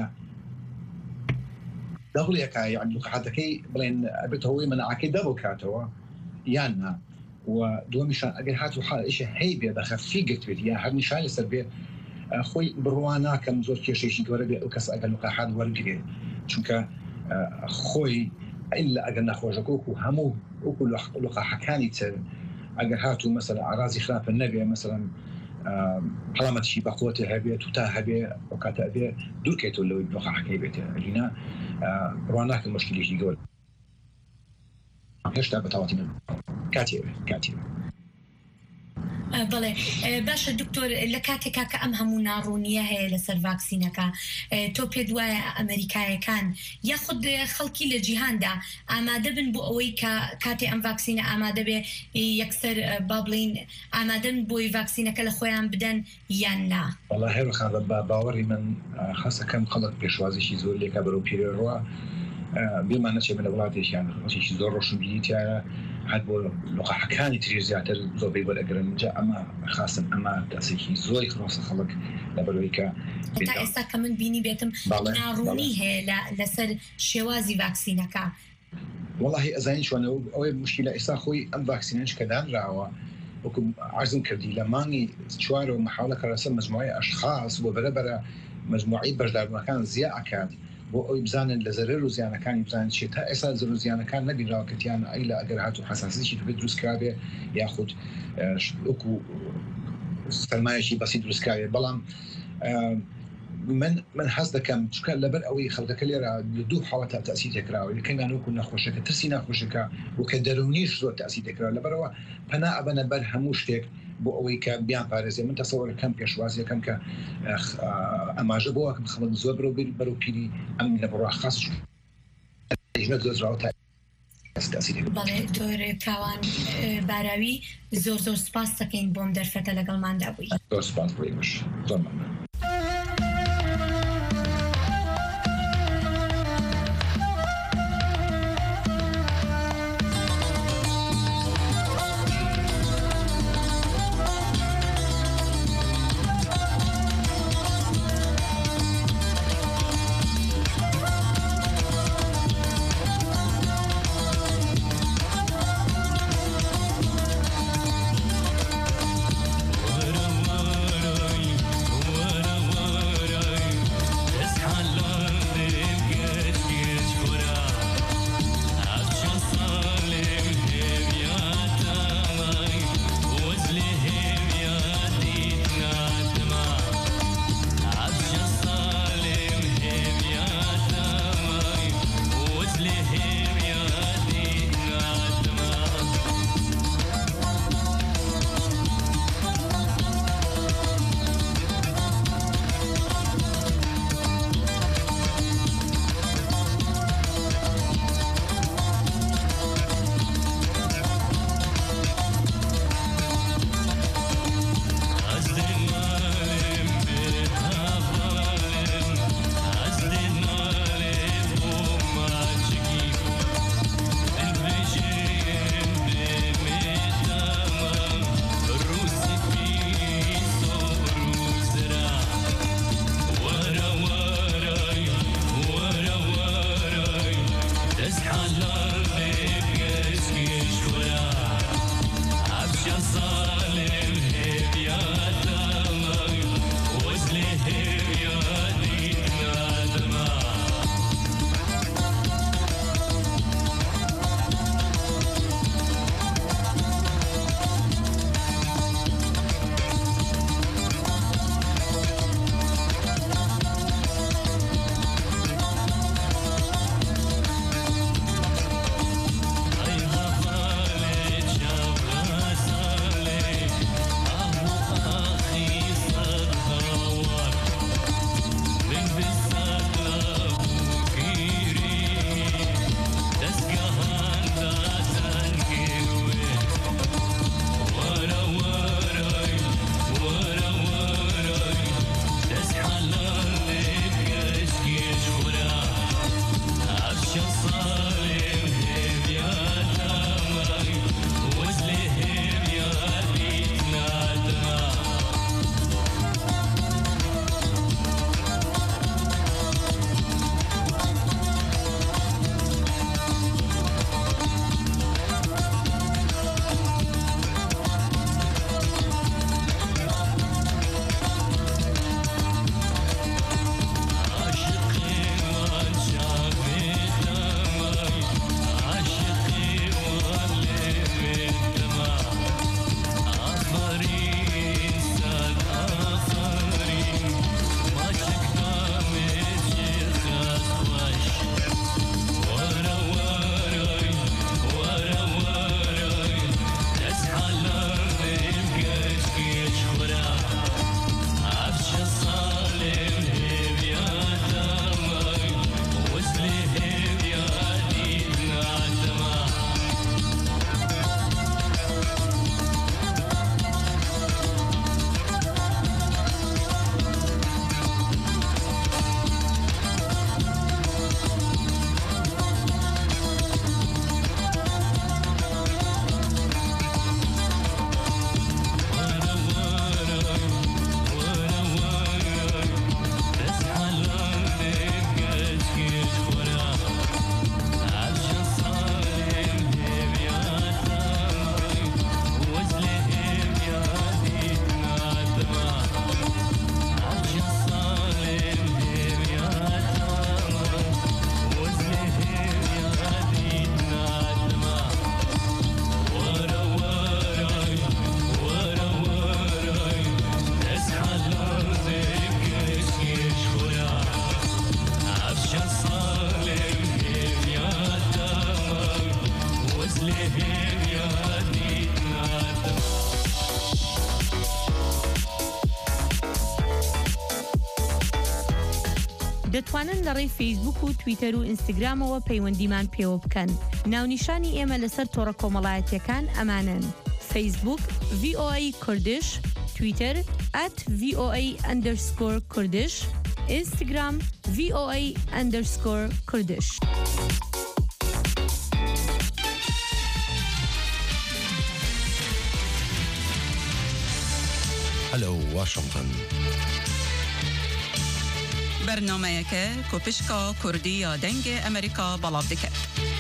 دەڵێکە یان لقاحەتەکەی بڵێن ئەبێت هەوەی مەناعەکەی دەبڵ کاتەوە یان نا. و دومیشان ئەگەر هاتو حاڵئیشە هەی بێ بەخەفی گرتوێت یا هەر نیشان لەسەر بێ خۆی بڕوان ناکەم زۆر کێشێکی گەورە بێ ئەو کەس ئەگەر لقاحات وەرگرێت، چونکە خۆی ئیلا ئەگەر نەخۆشەکە وەکو هەموو وەکو لقاحەکانی تر ئەگەر هاتوو مەسەلا ئارازی خراپە نەبێ مەسەلا حڵامەتشی بەخۆتە هەبێت و تا هەبێ ئەو کاتە ئەبێ دوورکەیتەوە لەوەی دۆخەکەی بێتە ئەلینا ڕواناکە مشکلێکی گەور هێشتا بەتەواتی کاتێ کاتێ بەڵێ باشە دکتۆر لە کاتێکا کە ئەم هەموو ناڕوونیە هەیە لەسەر ڤاکسینەکە تۆ پێت وایە ئەمریکایەکان یاخود خەڵکی لە جیهاندا ئامادە بن بۆ ئەوەی کە کاتێ ئەم ڤاکسینە ئامادە بێ یەکسەر با بڵین ئامادەن بۆی ڤاکسینەکە لە خۆیان بدەن یان نا وەڵا هێرخان بە باوەڕی من خاصەکەم خەڵک پێشوازیشی زۆر لێکە بەرەو پیرەڕوە بێمان نەچێ لە وڵاتێکیان خۆشیشی زۆر ڕۆشنبیریتیایە هەر بۆ لۆقەحەکانی تری زیاتر زۆربەی وەرەگرن جا ئەمە خاصن ئەمە دەسێکی زۆری خڕۆسە خەڵک لەبەرەوەی کە تا ئێستا کە من بینی بێتم ناڕوونی هەیە لەسەر شێوازی ڤاکسینەکە وەڵاهی ئەزانی چۆنەوە ئەوەی مشکلە ئێستا خۆی ئەم ڤاکسینەش کە دانراوە وەکو عەرزم کردی لە مانگی چوارەوە محاولەکە لەسەر مجموعەی ئەشخاص بۆ بەرەبەرە مجموعەی بەشداربوونەکان زیاد ئەکات بۆ ئەوی بزانن لە زەرەر و زیانەکانی بزانن چێت تا ئێستا زەرەر و زیانەکان نەبینراوەکەتیان ئەی لە ئەگەر هاتوو حەساسیەکی توێ دروستکرابێ یاخود وەکو سەرمایەکی بەسی دروستکراوێ بەڵام من من حەز دەکەم چکە لەبەر ئەوەی خەڵکەکە لێرە دوو حاڵەتە تەسی تێکراوە یەکەمیان وەکو نەخۆشەکە ترسی ناخۆشەکە وکە دەرونیش زۆر تەسی تێکراوە لەبەرەوە پەنا ئەبەنە بەر هەموو شتێک بۆ ئەوەی کە بیان پارێزێ من تەسەوەرەکەم پێشوازیەکەم کە ئەماژە بۆ وەکم خەڵک زۆر بەرەو بەرەو پیری ئەم لە بڕوا خاص بەڵێ دۆرە کاوان باراوی زۆر زۆر سپاس دەکەین بۆم دەرفەتە لەگەڵماندا بووی زۆر سپاس بۆیش زۆر مەمنون. Whoa. دەتوانن لەڕێی فەیسبوک و تویتەر و ئینستاگرامەوە پەیوەندیمان پێوە بکەن. ناونیشانی ئێمە لەسەر تۆڕە کۆمەڵایەتیەکان ئەمانن: فەیسبوک ڤی ئۆ ئەی کوردش، تویتر ئەت ڤی ئۆ ئەی ئەندەرسکۆر کوردش، ئینستاگرام ڤی ئۆ ئەی ئەندەرسکۆر کوردش. هەلو واشنطن. بەرنامەیەکە کۆپشکا کوردی یا دەنگی ئەمریکا بەڵاو دەکات.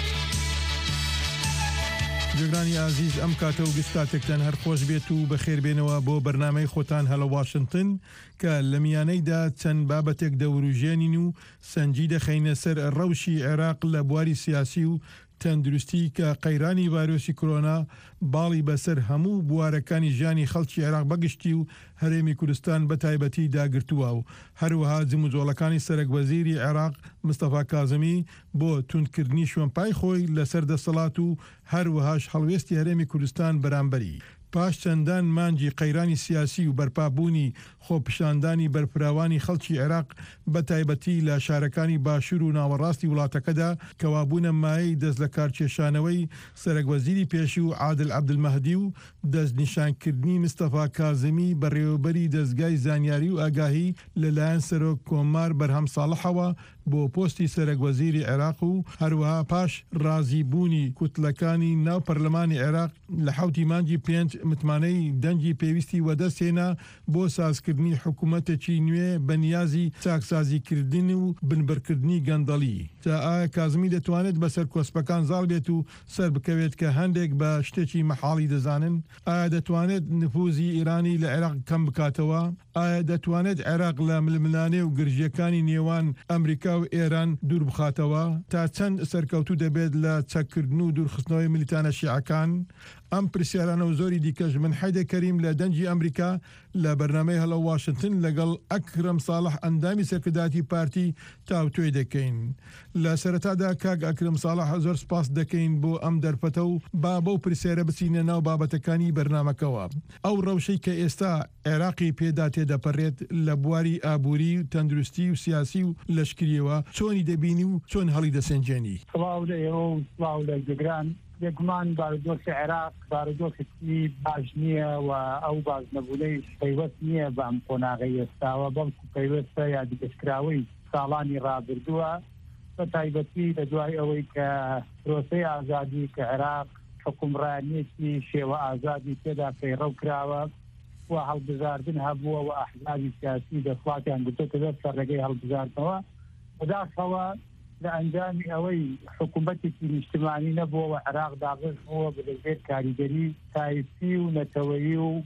جگرانی عزیز ئەم کاتە و گستاتێکتان هەر خۆش بێت و بەخێربێنەوە بۆ بەرنامەی خۆتان هەلە واشنطن کە لە میانەیدا چەند بابەتێک دەوروژێنین و سەنجی دەخەینە سەر ڕەوشی عێراق لە بواری سیاسی و تەندروستی کە قەیرانی ڤایرۆسی کۆرۆنا باڵی بەسەر هەموو بوارەکانی ژیانی خەڵکی عێراق بەگشتی و هەرێمی کوردستان بە تایبەتی داگرتووە و هەروەها جموجۆڵەکانی سەرەکوەزیری عێراق مستەفا کازمی بۆ توندکردنی شوێنپای خۆی لەسەر دەسەڵات و هەروەهاش هەڵوێستی هەرێمی کوردستان بەرامبەری. پاش چەندان مانجی قەیرانی سیاسی و بەرپابوونی خۆپشاندانی بەرپراوانی خەڵکی عێراق بە تایبەتی لە شارەکانی باشوور و ناوەڕاستی وڵاتەکەدا کەوابوونە مایەی دەست لە کارکێشانەوەی سەرەکوەزیری پێشی و عادل عەبدولمەهدی و دەستنیشانکردنی مستەفا کازمی بەڕێوەبەری دەستگای زانیاری و ئاگاهی لەلایەن سەرۆک کۆمار بەرهەم ساڵحەوە بۆ پۆستی سەرەکوەزیری عێراق و هەروەها پاش رازیبوونی کوتلەکانی ناو پەرلەمانی عێراق لە حوتی مانجی پێنج متمانەی دەنگی پێویستی وەدەستێنا بۆ سازکردنی حکوومەتێکی نوێ بەنیازی چاکسازیکردن و بنبەرکردنی گەندەڵی. تا ئایا کازمی دەتوانێت بەسەر کۆسپەکان زاڵ بێت و سەر بکەوێت کە هەندێک بە شتێکی مەحاڵی دەزانن؟ ئایا دەتوانێت نفوزی ئیرانی لە عێراق کەم بکاتەوە؟ ئایا دەتوانێت عێراق لە ململانێ و گرژیەکانی نێوان ئەمریکا و ئێران دوور بخاتەوە؟ تا چەند سەرکەوتوو دەبێت لە چەککردن و دوورخستنەوەی ملیتانە شیعەکان؟ ئەم پرسیارانە و زۆری دیکەش من حەیدە کەریم لە دەنجی ئەمریکا لە بەرنامەی هەلە واشنطن لەگەڵ ئەکرەم ساڵح ئەندامی سەرکرداتی پارتی تاوتوێ دەکەین. لە سەرەتادا کاک ئەکرەم ساڵح زۆر سپاس دەکەین بۆ ئەم دەرفەتە و با بەو پرسیارە بچینە ناو بابەتەکانی بەرنامەکەوە. ئەو ڕەوشەی کە ئێستا عێراقی پێدا تێدەپەڕێت لە بواری ئابووری و تەندروستی و سیاسی و لەشکریەوە چۆنی دەبینی و چۆن هەڵی دەسەنجێنی؟ سڵاو لە ئێوە و سڵاو لە گوگران. یەکمان بارودۆخی عێراق بارودۆخی باش نییە و ئەو باز نەبوونەی پەیوەست نییە بە ئەم قۆناغی ئێستاوە بەڵکو پەیوەستە یادگەشتکراوەی ساڵانی ڕابردووە بە تایبەتی لە دوای ئەوەی کە پرۆسەی ئازادی کە عێراق حکومڕانیەتی شێوە ئازادی تێدا پەیڕەو کراوە و هەڵبژاردن هەبووە و ئەحزابی سیاسی دەسڵاتیان گرتووەتە دەست سەرڕێگەی هەڵبژاردنەوە بەداخەوە لە ئەنجامی ئەوەی حکوومەتێکی نیشتمانی نەبووە و عێراق داغستبووە بەدەژێر کاریگەری تایبەتی و نەتەوەیی و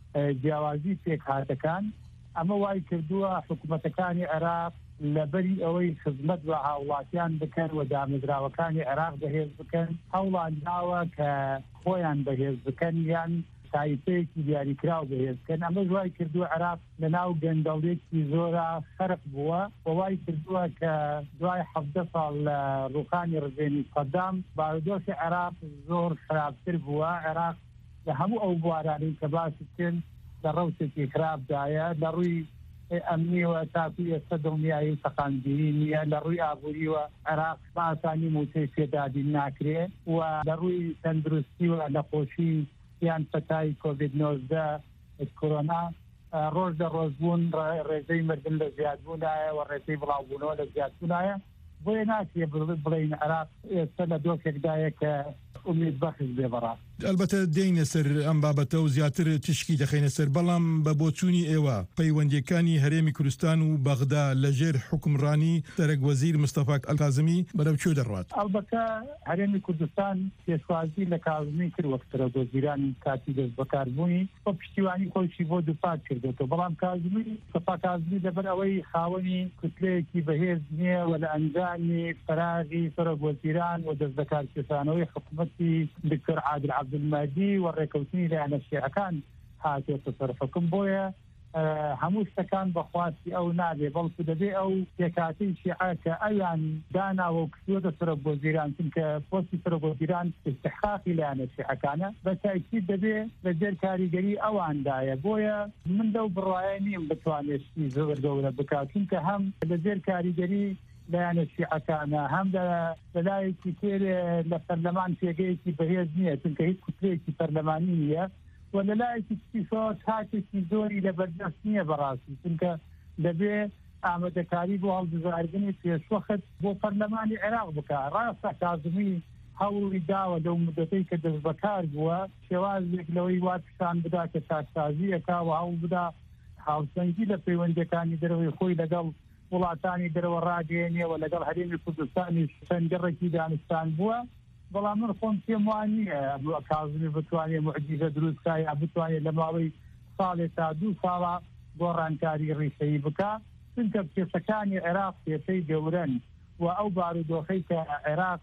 جیاوازی پێکهاتەکان ئەمە وای کردووە حکوومەتەکانی عێراق لەبەری ئەوەی خزمەت بە هاوڵاتیان بکەن و دامەزراوەکانی عێراق بەهێز بکەن هەوڵان داوە کە خۆیان بەهێز بکەن یان تایپەیەکی دیاریکراو بەهێزکەن ئەمە دوای کردووە عێراق لە ناو گەندەڵێکی زۆرە خەرق بووە وای کردووە کە دوای حەڤدە ساڵ لە ڕووخانی ڕژێنی سەدام بارودۆخی عێراق زۆر خراپتر بووە. عێراق لە هەموو ئەو بوارانەی کە باسی کرد لە ڕەوشێکی خراپدایە لە ڕووی ئەمنیوە تاکوی ئێستا دڵنیایی و تەقاندگیری نییە لە ڕووی ئابووریوە عێراق بە ئاسانی موچەی پێدادی ناکرێ و لە ڕووی تەندروستی و نەخۆشی یان پەتای کۆڤید نۆزدە کۆرۆنا ڕۆژ دە ڕۆژبوون ڕێژەی مردن لە زیادبوونایە و ڕێژەی بڵاوبوونەوە لە زیادبوونایە بۆیە ناچێ بڵین عێراق ئێستا لە دۆکێکدایە کە ئومید بەخش بێ بەڕاست. ئەلبەتە دێینە سەر ئەم بابەتە و زیاتر تشکی دەخینە سەر بەڵام بە بۆچوونی ئێوە پەیوەندیەکانی هەرێمی کوردستان و بەغدا لەژێر حکومڕانی سەرەکوەزیر مستەفا کازمی بەرەو چۆ دەڕوات؟ ئەلبەتە هەرێمی کوردستان پێشوازی لە کازمی کرد وەک سەرۆکوەزیرانی کاتی دەست بەکاربوونی بۆ پشتیوانی خۆشی بۆ دووپات کردێتەوە بەڵام کازمی مستەفا کازمی لەبەر ئەوەی خاوەنی کوتلەیەکی بەهێز نییە و لە ئەنجامی فەراغی سەرۆکوەزیران و دەست بەکارکێشانەوەی حکوومەتی دکتۆر عادل عەبدولمەهدی و ڕێکەوتنی لایەنە شیعەکان هاتێتە سەر حکم بۆیە هەموو شتەکان بەخواستی ئەو نابێ بەڵکو دەبێ ئەو پێکهاتەی شیعە کە ئەویان داناوە و کردووەتە سەرۆکوەزیران چونکە پۆستی سەرۆکوەزیران استحقاقی لایەنە شیعەکانە بە تاکید دەبێ لەژێر کاریگەری ئەواندایە بۆیە من لەو بڕوایە نیم بتوانێت زۆر گەورە بکات چونکە هەم لەژێر کاریگەری لایەنە شیعەکانە هەم لەلایەکی تێر لە پەرلەمان پێگەیەکی بەهێز نییە چونکە هیچ کوتلەیەکی پەرلەمانی نییە و لەلایەکی تیسۆت هاتێکی زۆری لە بەردەست نییە بەڕاستی چونکە دەبێ ئامادەکاری بۆ هەڵبژاردننی پێشوەخت بۆ پەرلەمانی عێراق بکە ڕاستە کازمی هەوڵی داوە لەو مدەتەی کە دەست بەکار بووە شێوازێک لەوەی وا پیشان بدا کە چاکسازی ئەکا و هەوڵ بدا هاوسەنگی لە پەیوەندەکانی دەرەوەی خۆی لەگەڵ وڵاتانی دەرەوە ڕاگەێنێەوە لەگەڵ هەرێمی کوردستانی سەنگەڕێکی دانستان بووە بەڵام من خۆم پێم وان نییە کازمی بتوانێت موعجیزە دروستکە یا بتوانێت لە ماوەی ساڵێک تا دوو ساڵە گۆڕانکاری ڕیشەیی بکە چونکە کێسەکانی عێراق کێسەی گەورەن و ئەو بارودۆخەی کە عێراق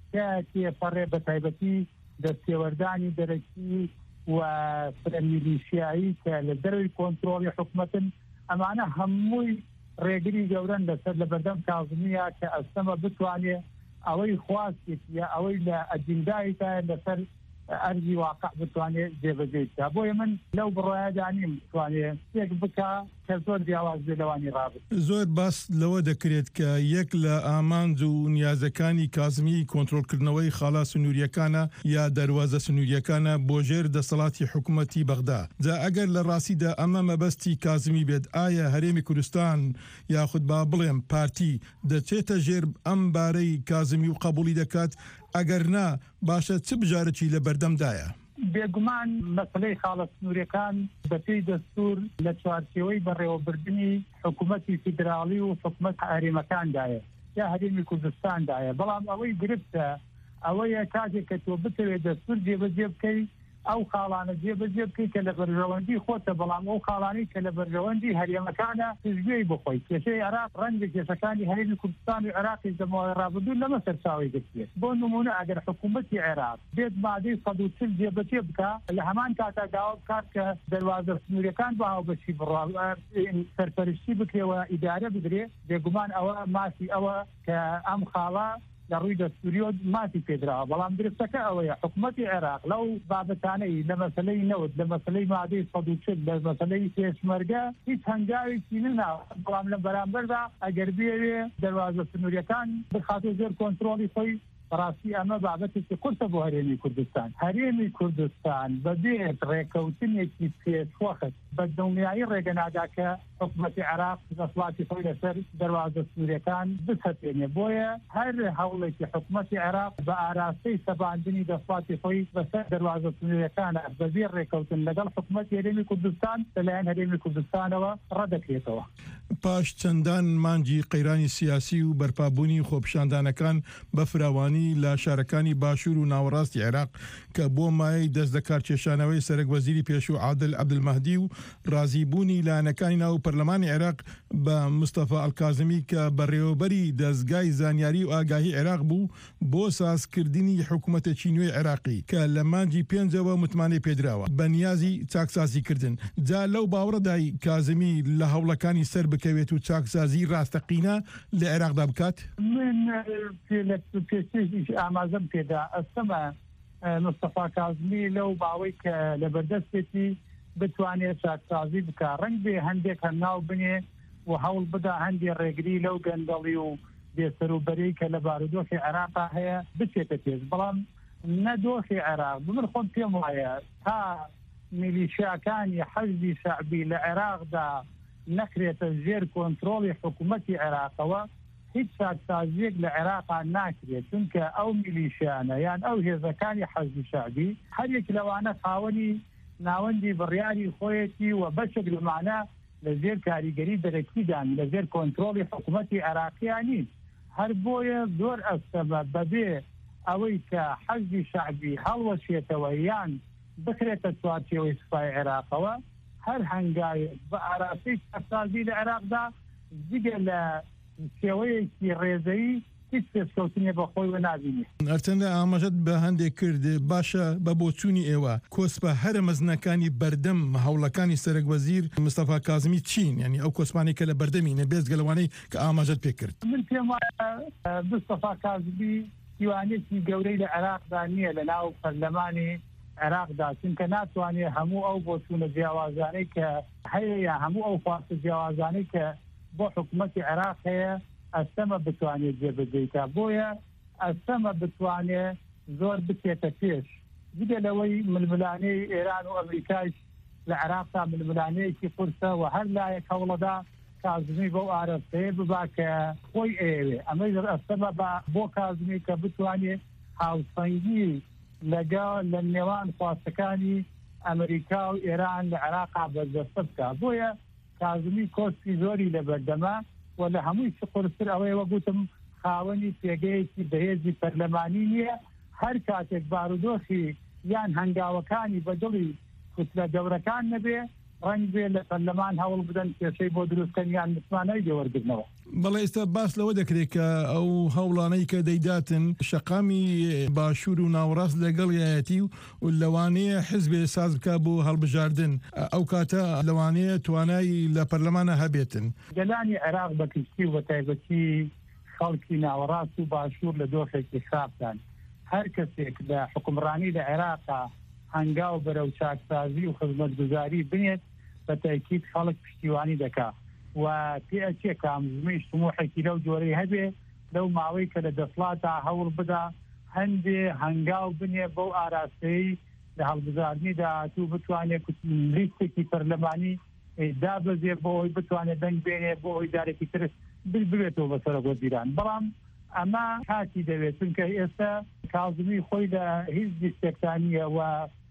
تێپەڕێ بە تایبەتی دەستێوەردانی دەرەکی و فرەمیلیشیایی کە لە دەروی کۆنتترۆلی حکومەتن ئەمانە هەمووی ڕێگری گەورن لەسەر لە بەردەم کازمیە کە ئەستەمە بتوانێت ئەوەی خواستێتە ئەوەی لە ئەجندایتا لەسەر ئەرزی واقع بتوانێت جێبەجێتە بۆیە من لەو بڕۆیادانیم بتوانێت شتێک بکە کە زۆر جیاواز بێ لەوانی ڕابێت. زۆر باس لەوە دەکرێت کە یەک لە ئامانج و نیازەکانی کازمی کۆنتترۆلکردنەوەی خاڵا سنووریەکانە یا دەواازە سنووریەکانە بۆ ژێر دەسەڵاتی حکوومەتی بەغدا. جا ئەگەر لە ڕاستیدا ئەمە مەبەستی کازمی بێت ئایا هەرێمی کوردستان یاخود با بڵێم پارتی دەچێتە ژێر ئەم بارەی کازمی و قبولی دەکات ئەگەر نا باشە چ بژارەی لە بەردەمدایە؟ بێگومان مەسلەی خاڵە سنووریەکان بەپێی دەستور لە چوارچێوەی بەڕێوەبردننی حکوومەتی فیدراڵی و حکوومەت هەرێمەکاندایە یا هەرێمی کوردستاندایە بەڵام ئەوەی گرفتە ئەوەیە کاتێک کە تۆ بتەوێت دەستور جێبەجێ بکەی ئەو خاڵانە جێبەجێ بکەیت کە لە بەرژەوەندی خۆتە بەڵام ئەو خاڵانی کە لە بەرژەوەندی هەرێمەکانە پشتگوێی بخۆی کێشەی عێراق ڕەنگە کێشەکانی هەرێمی کوردستان و عێراقی دەماوەی ڕابردوو لەمە سەرچاوی گرتوێت بۆ نمونە ئەگەر حکوومەتی عێراق بێت مادەی سەد و چل جێبەجێ بکە لە هەمان کاتا داوا بکات کە دەواازە سنووریەکان بە هاوبەشی بڕوا سەرپەرشتی بکرێەوە ئیدارە بدرێ بێگومان ئەوە ماسی ئەوە کە ئەم خاڵە لە ڕووی دەستوریۆ ماسی پێدراوە بەڵام درستەکە ئەوەیە حکوومەتی عێراق لەو بابەتانەی لە مەسلەی نەوت لە مەسلەی مادەی سەد و چل لە مەسلەی پێشمەرگە هیچ هەنگاوێکی نەناوە بەڵام لە بەرامبەردا ئەگەر بێوێ دەواازە سنووریەکان بخاتە ژێر کۆنتترۆلی خۆی ڕاستی ئەمە بابەتێکی قورسە بۆ هەرێمی کوردستان هەرێمی کوردستان بەبێت ڕێکەوتنێکی پێشوەخت بە دڵنیایی ڕێگەنادا کە حکوومەتی عێراق دەسڵاتی خۆی لەسەر دەواازە سنووریەکان بسەپێنێ بۆیە هەر هەوڵێکی حکوومەتی عێراق بە ئاراستەی سەباندنی دەسڵاتی خۆی بەسەر دەواازە سنووریەکانە بەبێ ڕێکەوتن لەگەڵ حکوومەتی هەرێمی کوردستان لەلایەن هەرێمی کوردستانەوە ڕەدەکرێتەوە. پاش چەندان مانگی قەیرانی سیاسی و بەرپابوونی خۆپیشاندانەکان بە فراوانی لە شارەکانی باشوور و ناوەڕاستی عێراق کە بۆ مای دەست دەکات کێشانەوەی سەرک وەزیری پێشوو عادل عەبدولمەهدی و رازیبوونی لایەنەکانی ناو پەرلەمانی عێراق بە مستەفا ئەلکازمی کە بەڕێوەبەری دەستگای زانیاری و ئاگاهی عێراق بوو بۆ سازکردنی حکوومەتێکی نوێی عێراقی کە لە مانگی پێنجەوە متمانەی پێدراوە بە نیازی چاکسازیکردن. جا لەو باوەڕدای کازمی لە هەوڵەکانی سەر بکەوێت و چاکسازی ڕاستەقینە لە عێراقدا بکات؟ من ئامازەم پێدا ئەستەمە مستەفا کازمی لەو باوەی کە لە بەردەستێتی بتوانێت چاکسازی بکە ڕەنگ بێ هەندێک هەناو بنێ و هەوڵ بدا هەندی ڕێگری لەو گەندەڵی و بێسەروبەری کە لە بارودۆخی عێراقا هەیە بچێتە پێش بەڵام نەدۆخی عێراق من خۆم پێم وایە تا میلیشیاکانی حەزبی شەعبی لە عێراقدا نەکرێتە ژێر کۆنتترۆلی حکوومەتی عێراقەوە هیچ چاکسازیەک لە عێراقا ناکرێت چونکە ئەو میلیشیانە یان ئەو هێزەکانی حەزبی شەعبی هەرێک لەوانە خاوەنی ناوەندی بڕیاری خۆیەتی و بەشێک لەمانە لە ژێر کاریگەری دەرەکیدان لە ژێر کۆنتترۆلی حکوومەتی عێراقیانی هەر بۆیە زۆر ئەستەمە بەبێ ئەوەی کە حەزبی شەعبی هەڵوەشێتەوە یان بکرێتە چوارچێوەی سوپای عێراقەوە هەر هەنگاوێک بە ئاراستی چاکسازی لە عێراقدا جگە لە شێوەیەکی ڕێزەیی هیچ پێشکەوتنێ بە خۆی وە نابینێ. هەرچەندە ئاماژەت بە هەندێک کرد باشە بە بۆچوونی ئێوە کۆسپە هەرە مەزنەکانی بەردەم هەوڵەکانی سەرک وەزیر مستەفا کازمی چین ینی ئەو کۆسپانی کە لە بەردەمینە بێزگەلەوانەی کە ئاماژەت پێ کرد. من پێم وایە مستەفا کازمی دیوانێتی گەورەی لە عێراقدا نییە لە ناو پەرلەمانی عێراقدا چونکە ناتوانێت هەموو ئەو بۆچوونە جیاوازانەی کە هەیە یا هەموو ئەو خواستە جیاوازانەی کە بۆ حکوومەتی عێراق هەیە ئەستەمە بتوانێت جێبەجێیکە بۆیە ئەستەمە بتوانێت زۆر بچێتە پێش جدە لەوەی ململانەی ئێران و ئەمریکاش لە عێراقتا ململانەیەکی قورسە و هەر لایەک هەوڵەدا کازمی بۆ ئارەستەیە ببا کە خۆی ئێوێ ئەمەی ئەستەمە بۆ کازمی کە بتوانێت هاوسەنگی لەگەڵ لە نێوان خواستەکانی ئەمریکا و ئێران لە عێراقا بەردەستە بکە بۆیە کازمی کۆستی زۆری لە بەردەما و لە هەمووی چ قورستر ئەوەیەوە گوتم خاوەنی پێگەیەکی بەهێزی پەرلەمانی نییە هەر کاتێک بارودۆخی یان هەنگاوەکانی بەدڵی کوتلە گەورەکان نەبێ ڕەنگ بێ لە پەرلەمان هەوڵ بدەن کێشەی بۆ دروستکردنیان متمانەی لێوەرگرتنەوە. بەڵێ ئێستا باس لەوە دەکرێت کە ئەو هەوڵانەی کە دەیداتن شەقامی باشوور و ناوەڕاست لەگەڵ یەتی و لەوانەیە حزبێ ساز بکە بۆ هەڵبژاردن ئەو کاتە لەوانەیە توانایی لە پەرلەمانە هەبێتن. گەلانی عێراق بەکشتی و بەتایبەتی خەڵکی ناوەڕاست و باشوور لە دۆخێکی خراپدان هەر کەسێک لە حکومڕانی لە عێراقا هەنگاو بەرەو چاکسازی و خزمەتگوزاری بنێت بە تاکید خەڵک پشتیوانی دەکات و پێچێ کامزمەی شموحێکی لەو جۆرەی هەبێ لەو ماوەی کە لە دەسڵاتە هەوڵ بدا هەندێ هەنگاو بنێ بەو ئاراستەی لە هەڵبژاردننی داهاتوو بتوانێت لیستێکی پەرلەمانی دابەزێ بۆ ئەوی بتوانێت دەنگ بێنێ بۆ ئەوی دارێکی تر ببێتەوە بەسەرە وەزیران بەڵام ئەمە کاتی دەوێت چونکە ئێستا کازمی خۆی لە هیچ دیستێکتانیە و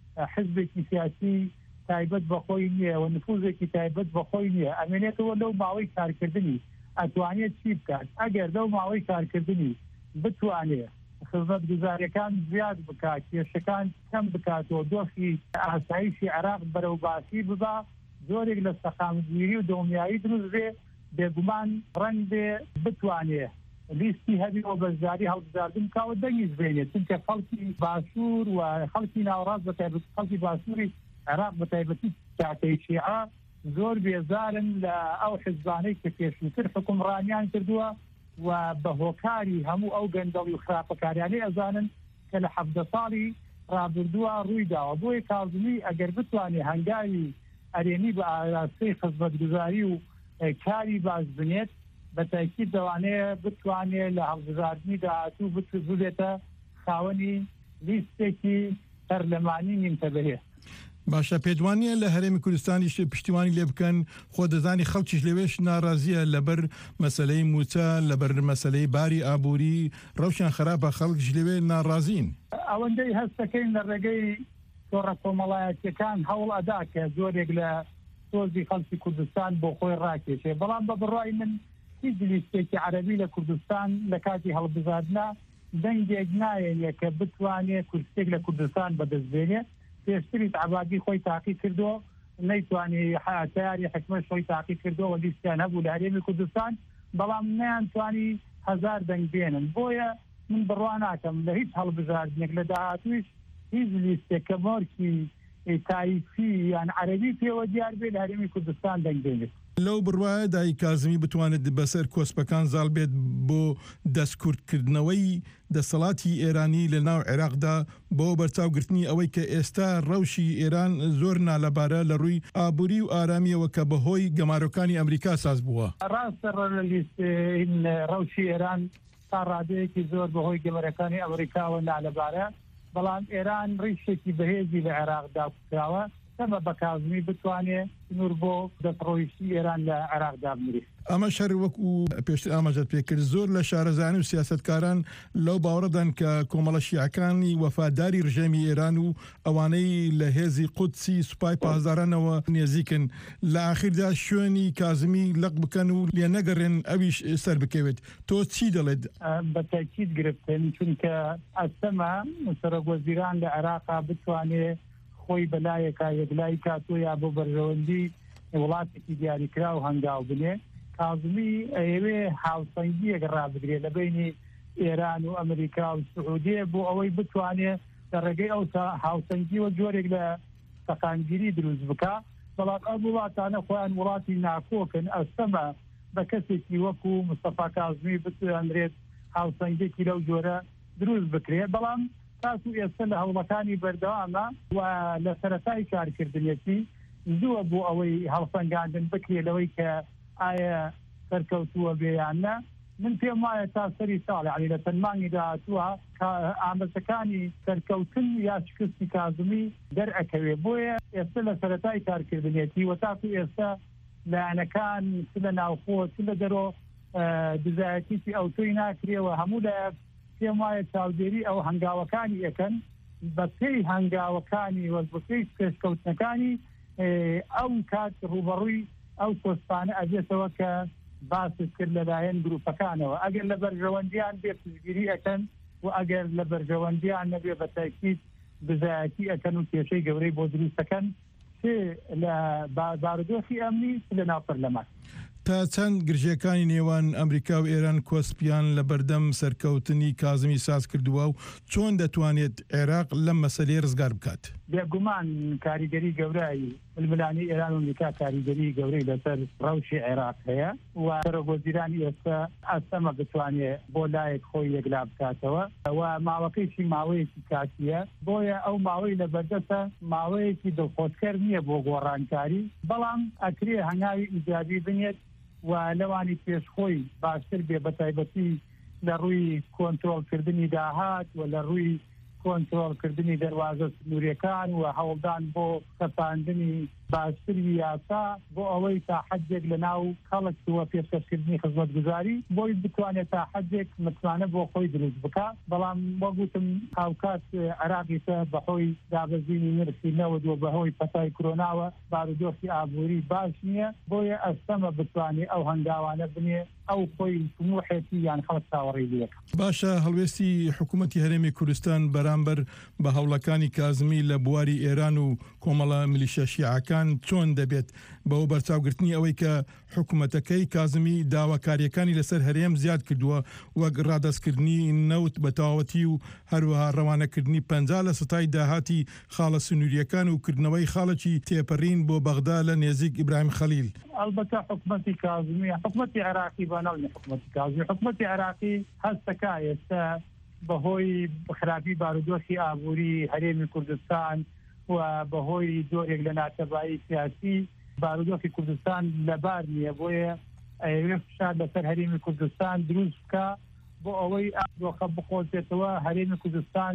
حزبێکی سیاسی تایبەت بەخۆی نییە و نفوذێکی تایبەت بەخۆی نییە ئەمێنێتەوە لەو ماوەی کارکردنی ئەتوانێت چی بکات ئەگەر لەو ماوەی کارکردنی بتوانێت خزمەت گوزاریەکان زیاد بکات کێشەکان کەم بکاتەوە دۆخی ئاسایشی عێراق بەرەوباسی ببا زۆرێک لە سەخامگیری و دڵنیایی دروست بێ بێگومان ڕەنگ بێ بتوانێت لیستی هەبی ئەو بەشداری هەڵبژاردن کاوە دەنگی بێنێت چونکە خەڵکی باشوور و خەڵکی ناوەڕاست بەتایبەت خەڵکی باشووری عێراق بەتایبەتی تاکەی شیعە زۆر بێزارن لە ئەو حزبانەی کە پێشووتر حکومڕانیان کردووە و بە هۆکاری هەموو ئەو گەندەڵی و خراپەکاریانەی ئەزانن کە لە حەفدە ساڵی ڕابردووە ڕوویداوە بۆیە کازمی ئەگەر بتوانێت هەنگاوی ئەرێنی بە ئاراستەی خزمەتگوزاری و کاری باش بنێت بە تاکید دەوانەیە بتوانێت لە هەڵبژاردننی داهاتوو ببێتە خاوەنی لیستێکی پەرلەمانی نیمتەبەهێ. باشە پێدوانیە لە هەرێمی کوردستانیش پشتیوانی لێ بکەن خۆ دەزانی خەڵکیش لەوێش ناڕازیە لەبەر مەسەلەی موچە لەبەر مەسەلەی باری ئابووری ڕەوشیان خراپە خەڵکیش لەوێ ناڕازین ئەوەندەی هەستەکەین لە ڕێگەی تۆڕە کۆمەڵایەتیەکان هەوڵ ئەدا کە زۆرێک لە تۆزی خەڵکی کوردستان بۆ خۆی ڕاکێشێ بەڵام بە بڕای من هیچ لیستێکی عەرەبی لە کوردستان لە کاتی هەڵبژاردنە دەنگێک نایەنێ کە بتوانێت کورسێک لە کوردستان بەدەستبێنێت پێشتری عبادی خۆی تاقی کردو نەیتوانی تیاری حکومەت خۆی تاقی کردو و لیستیان هەبوو لە هەرێمی کوردستان بەڵام نەیانتوانی هەزار دەنگ بێنن بۆیە من بڕوا ناکەم لە هیچ هەڵبژاردنێک لە داهاتوویش هیچ لیستێک کە مۆرکی تایفی یان عەرەبی پێوە دیار بێت لە هەرێمی کوردستان دەنگ بێنێت لەو بڕواایە دای کازمی بتوانێت بەسەر کۆسپەکان زاڵ بێت بۆ دەستکوردکردنەوەی دەسەڵاتی ئێرانی لە ناو عێراقدا بۆ بەرچاوگرتنی ئەوەی کە ئێستا ڕەوشی ئێران زۆر نالەبارە لە ڕووی ئابووری و ئارامیەوە کە بەهۆی گەمارۆکانی ئەمریکا ساز بووە ڕاستە ڕەوشی ئێران تا ڕادەیەکی زۆر بەهۆی گەمارەکانی ئەمریکاوە نالەبارە بەڵام ئێران ڕیشێکی بەهێزی لە عێراقدا کراوە سەمە بە کازمی بتوانێت نور بۆ دەستڕۆیشتی ئێران لە عێراقدا بمرێت ئەمە شەر وەکو پێشتر ئاماژەت پێکرد زۆر لە شارەزانی و سیاسەتکاران لەو باوەڕدان کە کۆمەڵە شیعەکانی وەفاداری ڕژێمی ئێران و ئەوانەی لە هێزی قودسی سوپای پازارانەوە نێزیکن لە ئاخردا شوێنی کازمی لەق بکەن و لێ نەگەڕێن ئەویش سەر بکەوێت تۆ چی دەڵێت بە تاکید گرفتن چونکە ئەستەمە سەرۆکوەزیران لە عێراقا بتوانێت خۆی بەلایەکە یەکلای کاتۆ یا بۆ بەرژەوەندی وڵاتێکی دیاریکرا و هەنگاو بنێ کازمی ئەوێ هاوسەنگیەک ڕابگرێت لە بینی ئێران و ئەمریکا و سعودیە بۆ ئەوەی بتوانێت لە ڕێگەی ئەو هاوسەنگیوە جۆرێک لە سەقامگیری دروست بکە بەڵام ئەم وڵاتانە خۆیان وڵاتی ناکۆکن ئەستەمە بە کەسێکی وەکو مستەفا کازمی بتوانرێت هاوسەنگێکی لەو جۆرە دروست بکرێت بەڵام تاسو ئێستا لە هەوڵەکانی بەردەوامە و لە سەرەتای کارکردنیەتی زووە بۆ ئەوەی هەڵسەنگاندن بکرێت لەوەی کە ئایا سەرکەوتووە بێیانە من پێم وایە تا سەری ساڵ یعنی لە تەنمانی داهاتووە ئامەزەکانی سەرکەوتن یا شکستی کازمی دەرئەکەوێ بۆیە ئێستا لە سەرەتای کارکردنیەتی و تاکو ئێستا لایەنەکان چ لە ناوخۆ چ لە دەرۆ دزایەتیی ئەوتۆی ناکرێەوە هەموو لە پێم وایە چاودێری ئەو هەنگاوەکانی ئەەکەن بە پێی هەنگاوەکانی وەزبکەی پێشکەوتنەکانی ئەو کات ڕوبەڕووی ئەو کۆسپانە ئەبێتەوە کە باست کرد لەلایەن گروپەکانەوە ئەگەر لە بەرژەوەندیان بێ پزگیری ئەەکەن و ئەگەر لە بەرژەوەندیان نەبێ بە تاکید بزایەتی ئەەکەن و کێشەی گەورەی بۆ دروستەکەن لە بارودۆخی ئەمنی لە ناو پەرلەمان تا چەند گرژەکانی نێوان ئەمریکا و ئێران کۆسپیان لە بەردەم سەرکەوتنی کازمی ساز کردووە و چۆن دەتوانێت عێراق لەم مەسەلەی ڕزگار بکات بێگومان کاریگەری گەورایی ململانی ئێران و ئەمریکا کاریگەری گەورەی لەسەر ڕەوشی عێراق هەیە و سەرۆگۆزیرانی ئێستا ئەستەمە بتوانێت بۆ لایەک خۆی یەکلا بکاتەوە و ماوەکەیشی ماوەیەکی کاتیە بۆیە ئەو ماوەی لە بەردەسە ماوەیەکی دڵخۆشکەر نییە بۆ گۆڕانکاری بەڵام ئەکرێ هەنگاوی ئیجابی بنێت و لەوانی پێشخۆی باشتر بێ بە تایبەتی لە ڕووی کۆنترۆلکردنی داهات و لە ڕووی کۆنترۆلکردنی دەواازە سنووریەکان و هەوڵدان بۆ سەپاندنی باشتری یاسا بۆ ئەوەی تا حەجێک لە ناو خەڵکوە پێشکەشکردنی خزمەتگوزاری بۆی بتوانێت تا حەجێک متوانە بۆ خۆی دروست بکە بەڵام وەگوتم هاوکات عێراقیتە بەهۆی دابەزینی نرخی نەوەد و بەهۆی پەتای کۆرۆناوە بارودۆخی ئابووری باش نییە بۆیە ئەستەمە بتوانێت ئەو هەنگاوانە بنێ ئەو خۆی سموحێتی یان خەڵک چاوەڕێی لەکە باشە هەڵوێستی حکوومەتی هەرێمی کوردستان بەرامبەر بە هەوڵەکانی کازمی لە بواری ئێران و کۆمەڵە میلیشە شیعەکان چۆن دەبێت بەو بەرچاوگرتنی ئەوەی کە حکوومەتەکەی کازمی داواکاریەکانی لەسەر هەرێم زیاد کردووە وەک ڕادەستکردنی نەوت بە تەواوەتی و هەروەها ڕەوانەکردنی پەنجا لە ستای داهاتی خاڵە سنووریەکان و کردنەوەی خاڵێکی تێپەڕین بۆ بەغدا لە نێزیک ئیبراهیم خەلیل البته حکومتی کاظمی حکومتی عراقی بانەڵنی حکومتی کاظمی حکومتی عراقی هەستەکە ئێستا بەهۆی خراپی بارودۆخی ئابووری هەرێمی کوردستان و بەهۆی دۆرێک لە ناتەبایی سیاسی بارودۆخی کوردستان لەبار نییە بۆیە ئەوێ فشار لەسەر هەرێمی کوردستان دروست بکە بۆ ئەوەی ئادۆخە بخۆزێتەوە هەرێمی کوردستان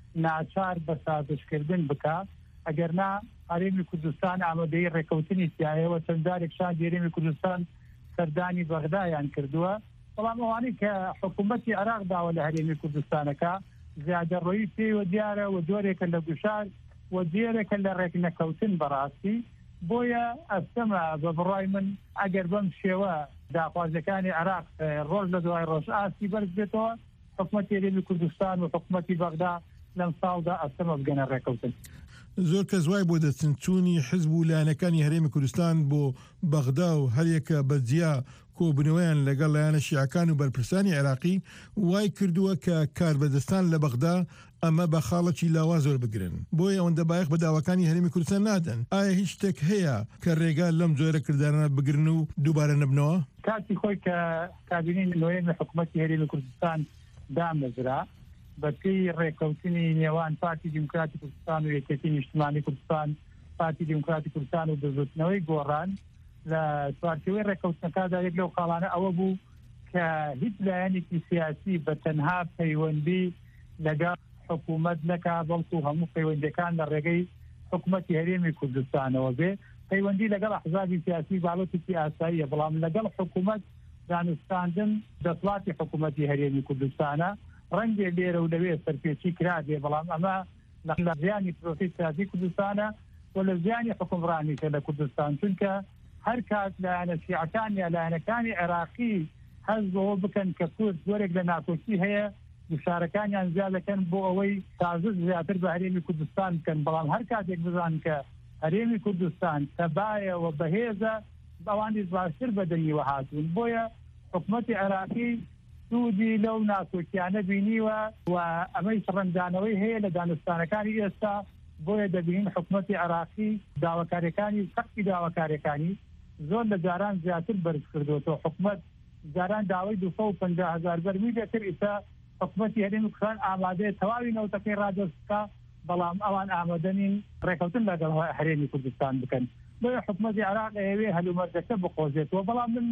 ناچار بە سازشکردن بکە ئەگەر نا هەرێمی کوردستان ئامادەی ڕێکەوتنی تایەوە چەندارێک شان هەرێمی کوردستان سەردانی بەغدایان کردووە بەڵام ئەوانەی کە حکوومەتی عێراق داوە لە هەرێمی کوردستانەکە زیادەڕۆیی پێیوە دیارە و دۆرێکە لە گوشار و دیێرێکە لە ڕێک نەکەوتن بەڕاستی بۆیە ئەستەمە بە بڕای من ئەگەر بەم شێوە داخوازەکانی عێراق ڕۆژ لە دوای ڕۆژ ئاستی بەرز بێتەوە حکوومەتی هەرێمی کوردستان و حکوومەتی بەغدا لەم ساڵدا ئەستەمە بگەنە ڕێکەوتن زۆر کەس وای بۆ دەچنچوونی حزب و لایەنەکانی هەرێمی کوردستان بۆ بەغدا و هەریەکە بەجیا کۆبنەوەیان لەگەڵ لایەنە شیعەکان و بەرپرسانی عێراقی وای کردووە کە کاربەدەستان لە بەغدا ئەمە بە خاڵەکی لاوا زۆر بگرن بۆیە ئەوەندە بایەخ بە داواکانی هەرێمی کوردستان نادەن ئایا هیچ شتێک هەیە کە ڕێگا لەم جۆرە کردارانە بگرن و دووبارە نەبنەوە کاتی خۆی کە کابینەی نوێنە حکوومەتی هەرێمی کوردستان دامەزرا بەپێی ڕێکەوتنی نێوان پارتی دیموکراتی کوردستان و یەکێتی نیشتیمانی کوردستان پارتی دیموکراتی کوردستان و دەزوتنەوەی گۆڕان لە چوارچێوەی ڕێکەوتنەکەدا یەک لەو خاڵانە ئەوە بوو کە هیچ لایەنێکی سیاسی بە تەنها پەیوەندی لەگەڵ حکوومەت نەکا بەڵکو هەموو پەیوەندەکان لە ڕێگەی حکوومەتی هەرێمی کوردستانەوە بێ پەیوەندی لەگەڵ ئەحزابی سیاسی بابەتێکی ئاساییە بەڵام لەگەڵ حکوومەت دانوستاندن دەسڵاتی حکوومەتی هەرێمی کوردستانە ڕەنگێ لێرە و لەوێ سەرپێچی کرابێ بەڵام ئەمە لە ژیانی پرۆسی سیاسی کوردستانە و لە ژیانی حکومڕانیکە لە کوردستان چونکە هەر کات لایەنە شیعەکان یا لایەنەکانی عێراقی هەست بەوە بکەن کە کورد زۆرێک لە ناکۆچی هەیە گوشارەکانیان زیاد دەکەن بۆ ئەوەی تازە زیاتر بە هەرێمی کوردستان بکەن بەڵام هەر کاتێک بزان کە هەرێمی کوردستان تەبایەوە بەهێزە ئەوانی باشتر بەدەنیوە هاتوون بۆیە حکوومەتی عێراقی سوودی لەو ناکۆچیانە بینیوە و ئەمەی سڕەنجانەوەی هەیە لە دانستانەکانی ئێستا بۆیە دەبینین حکوومەتی عێراقی داواکاریەکانی سەختی داواکاریەکانی زۆر لە جاران زیاتر بەرز کردوەوە حکوومەت جاران داوای دوو سەد و پەنجا هەزار بەرمی دەکرد ئێستا حکوومەتی هەرێمی کوردستان ئامادەیە تەواوی نەوتەکەی ڕادەستکە بەڵام ئەوان ئامادەنین ڕێکەوتن لەگەڵ هەرێمی کوردستان بکەن بۆیە حکوومەتی عێراق ئەوێ هەلومەرجەکە بخۆزێتەوە بەڵام من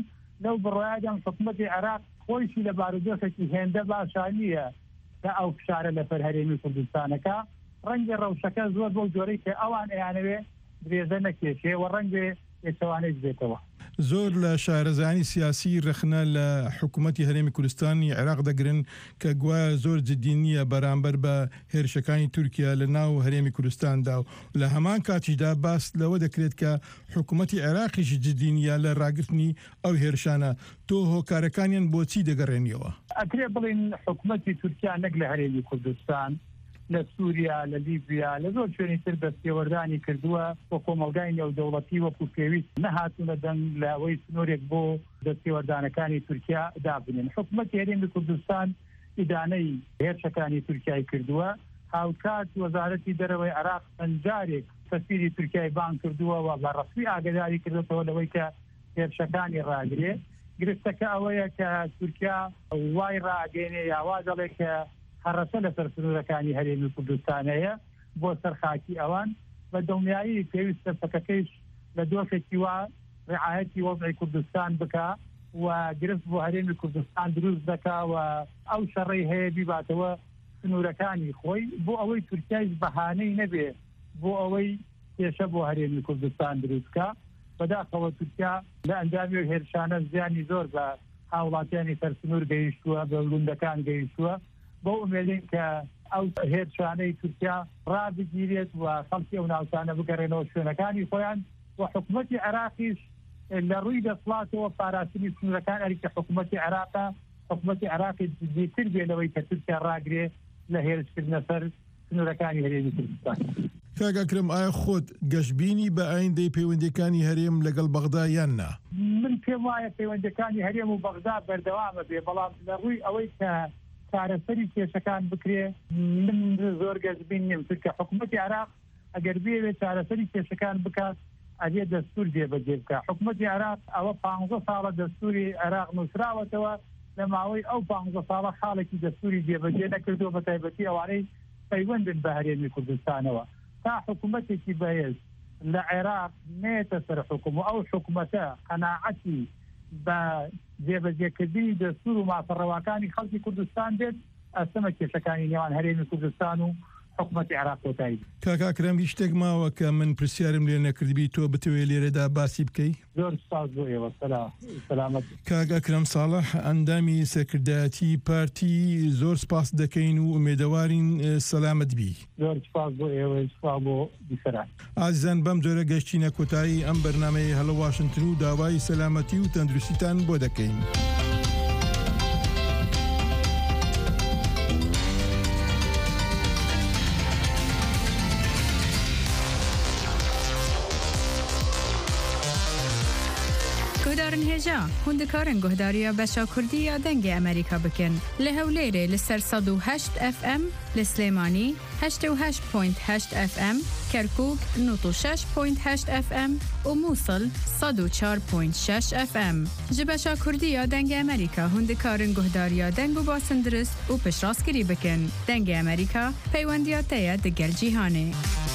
لەو بڕایدان حکوومەتی عێراق خۆیشی لە بارودۆخێکی هێندە باشانیە کە ئەو فشارە لە سەر هەرێمی کوردستانەکە ڕەنگە ڕەوشەکە زۆر بۆ جۆرەی کە ئەوان ئەیانەوێ درێژە نەکێشێ و ڕەنگێ پێچەوانەی بێتەوە. زۆر لە شارەزانی سیاسی رەخنە لە حکوومەتی هەرێمی کوردستانی عێراق دەگرن کە گوایە زۆر جدی نییە بەرامبەر بە هێرشەکانی تورکیا لە ناو هەرێمی کوردستاندا و لە هەمان کاتیشدا باس لەوە دەکرێت کە حکوومەتی عێراقیشی جدی نیە لە ڕاگرتنی ئەو هێرشانە. تۆ هۆکارەکانیان بۆچی دەگەڕێنیەوە؟ ئەکرێ بڵین حکوومەتی تورکیا نەک لە هەرێمی کوردستان لە سووریا لە لیبیا لە زۆر شوێنی تر دەستێوەردانی کردووە بۆ کۆمەلگای نێودەوڵەتی وەکو پێویست نەهاتوونە دەنگ لە ئەوەی سنوورێک بۆ دەستێوەردانەکانی تورکیا دابنێن. حکوومەتی هەرێمی کوردستان ئیدانەی هێرشەکانی تورکیای کردووە، هاوکات وەزارەتی دەرەوەی عێراق پەنجارێک سەفیری تورکیای بان کردووە و بە ڕەسمی ئاگاداری کردوەوە لەوەی کە هێرشەکانی ڕاگرێ. گرفتەکە ئەوەیە کە تورکیا وای ڕاگەێنێ یاوا دەڵێ کە هەڕەسە لەسەر سنوورەکانی هەرێمی کوردستانەیە بۆ سەرخاکی ئەوان بە دڵنیایی پێویستە سەکەکەیش لە دۆخێکی وا ڕعایەتی وەزعی کوردستان بکە و گرفت بۆ هەرێمی کوردستان دروست دەکا و ئەو شەڕەی هەیە بیباتەوە سنوورەکانی خۆی بۆ ئەوەی تورکیای بەهانەی نەبێ بۆ ئەوەی کێشە بۆ هەرێمی کوردستان دروستکە. بەداخەوە تورکیا لە ئەنجامی و هێرشانە زیانی زۆر بە هاوڵاتیانی سەرسنوور گەیشتووە، بە وڵوندەکان گەیشتووە بۆ ئومێدین کە ئەو هێرشانەی تورکیا ڕابگیرێت و خەڵکی ئەو ناوچانە بگەڕێنەوە شوێنەکانی خۆیان و حکوومەتی عێراقیش لە ڕووی دەسڵاتەوە پاراستنی سنوورەکان ئەریکە حکوومەتی عێراقا حکوومەتی عێراقی جدیتر بێنەوەی کە تورکیا ڕاگرێ لە هێرشکردنە سەر سنوورەکانی هەرێمی کوردستان. کاگاکرم ئایا خۆت گەشتبینی بە ئایندەی پەیوەندیەکانی هەرێم لەگەڵ بەغدا یان نا؟ من پێم وایە پەیوەندیەکانی هەرێم و بەغدا بەردەوامە بێ، بەڵام لە ڕووی ئەوەی کە چارەسەری کێشەکان بکرێ من زۆر گەشتبین نیم، چونکە حکوومەتی عێراق ئەگەر بێوێت چارەسەری کێشەکان بکات ئەبێ دەستور جێبەجێ بکات. حکوومەتی عێراق ئەوە پانزە ساڵە دەستوری عێراق نووسراوەتەوە، لە ماوەی ئەو پانزە ساڵە خاڵێکی دەستوری جێبەجێ نەکردووە بە تایبەتی ئەوانەی پەیوەندن بە هەرێمی کوردستانەوە. تا حکوومەتێکی بەهێز لە عێراق نێتە سەر حکووم و ئەو حکوومەتە قەناعەتی بە جێبەجێکردنی دەستور و ماسەڕەواکانی خەڵکی کوردستان بێت، ئەستەمە کێشەکانی نێوان هەرێمی کوردستان و حکوومەتی عێراق کۆتایی. کاکاکرم هیچ شتێک ماوە کە من پرسیارم لێ نەکردبی تۆ بتوێ لێرەدا باسی بکەی؟ زۆر سپاس بۆ ئێوە. سەلامەت. کاکاکرم ساڵح ئەندامی سەرکردایەتی پارتی زۆر سپاس دەکەین و ئومێدەوارین سەلامەت بی. زۆر سپاس بۆ ئێوە، سپاس بۆ بیسەران. ئازیزان بەم جۆرە گەشتینە کۆتایی ئەم بەرنامەی هەڵە واشنگتن و داوای سەلامەتی و تەندروستیتان بۆ دەکەین. گۆدارن هێژا هوندەکارن گۆهداریە بەشا کوردی یا دەنگی ئەمریکا بکەن لە هەولێرێ لەسەر سەد و هەشت ئەف ئەم، لە سلێمانی هەشتە و هەشت پۆینت هەشت ئەف ئەم، کەرکووک نۆت و شەش پۆینت هەشت ئەف ئەم و مووسڵ سەد و چوار پۆینت شەش ئەف ئەم. ji beşa Kurdî ya dengê Amerîka hûndikarin guhdariya deng û basindiriст û piştrast kirî bikin. Dengê Amerîka peywendiya te ye di gel cîhanê.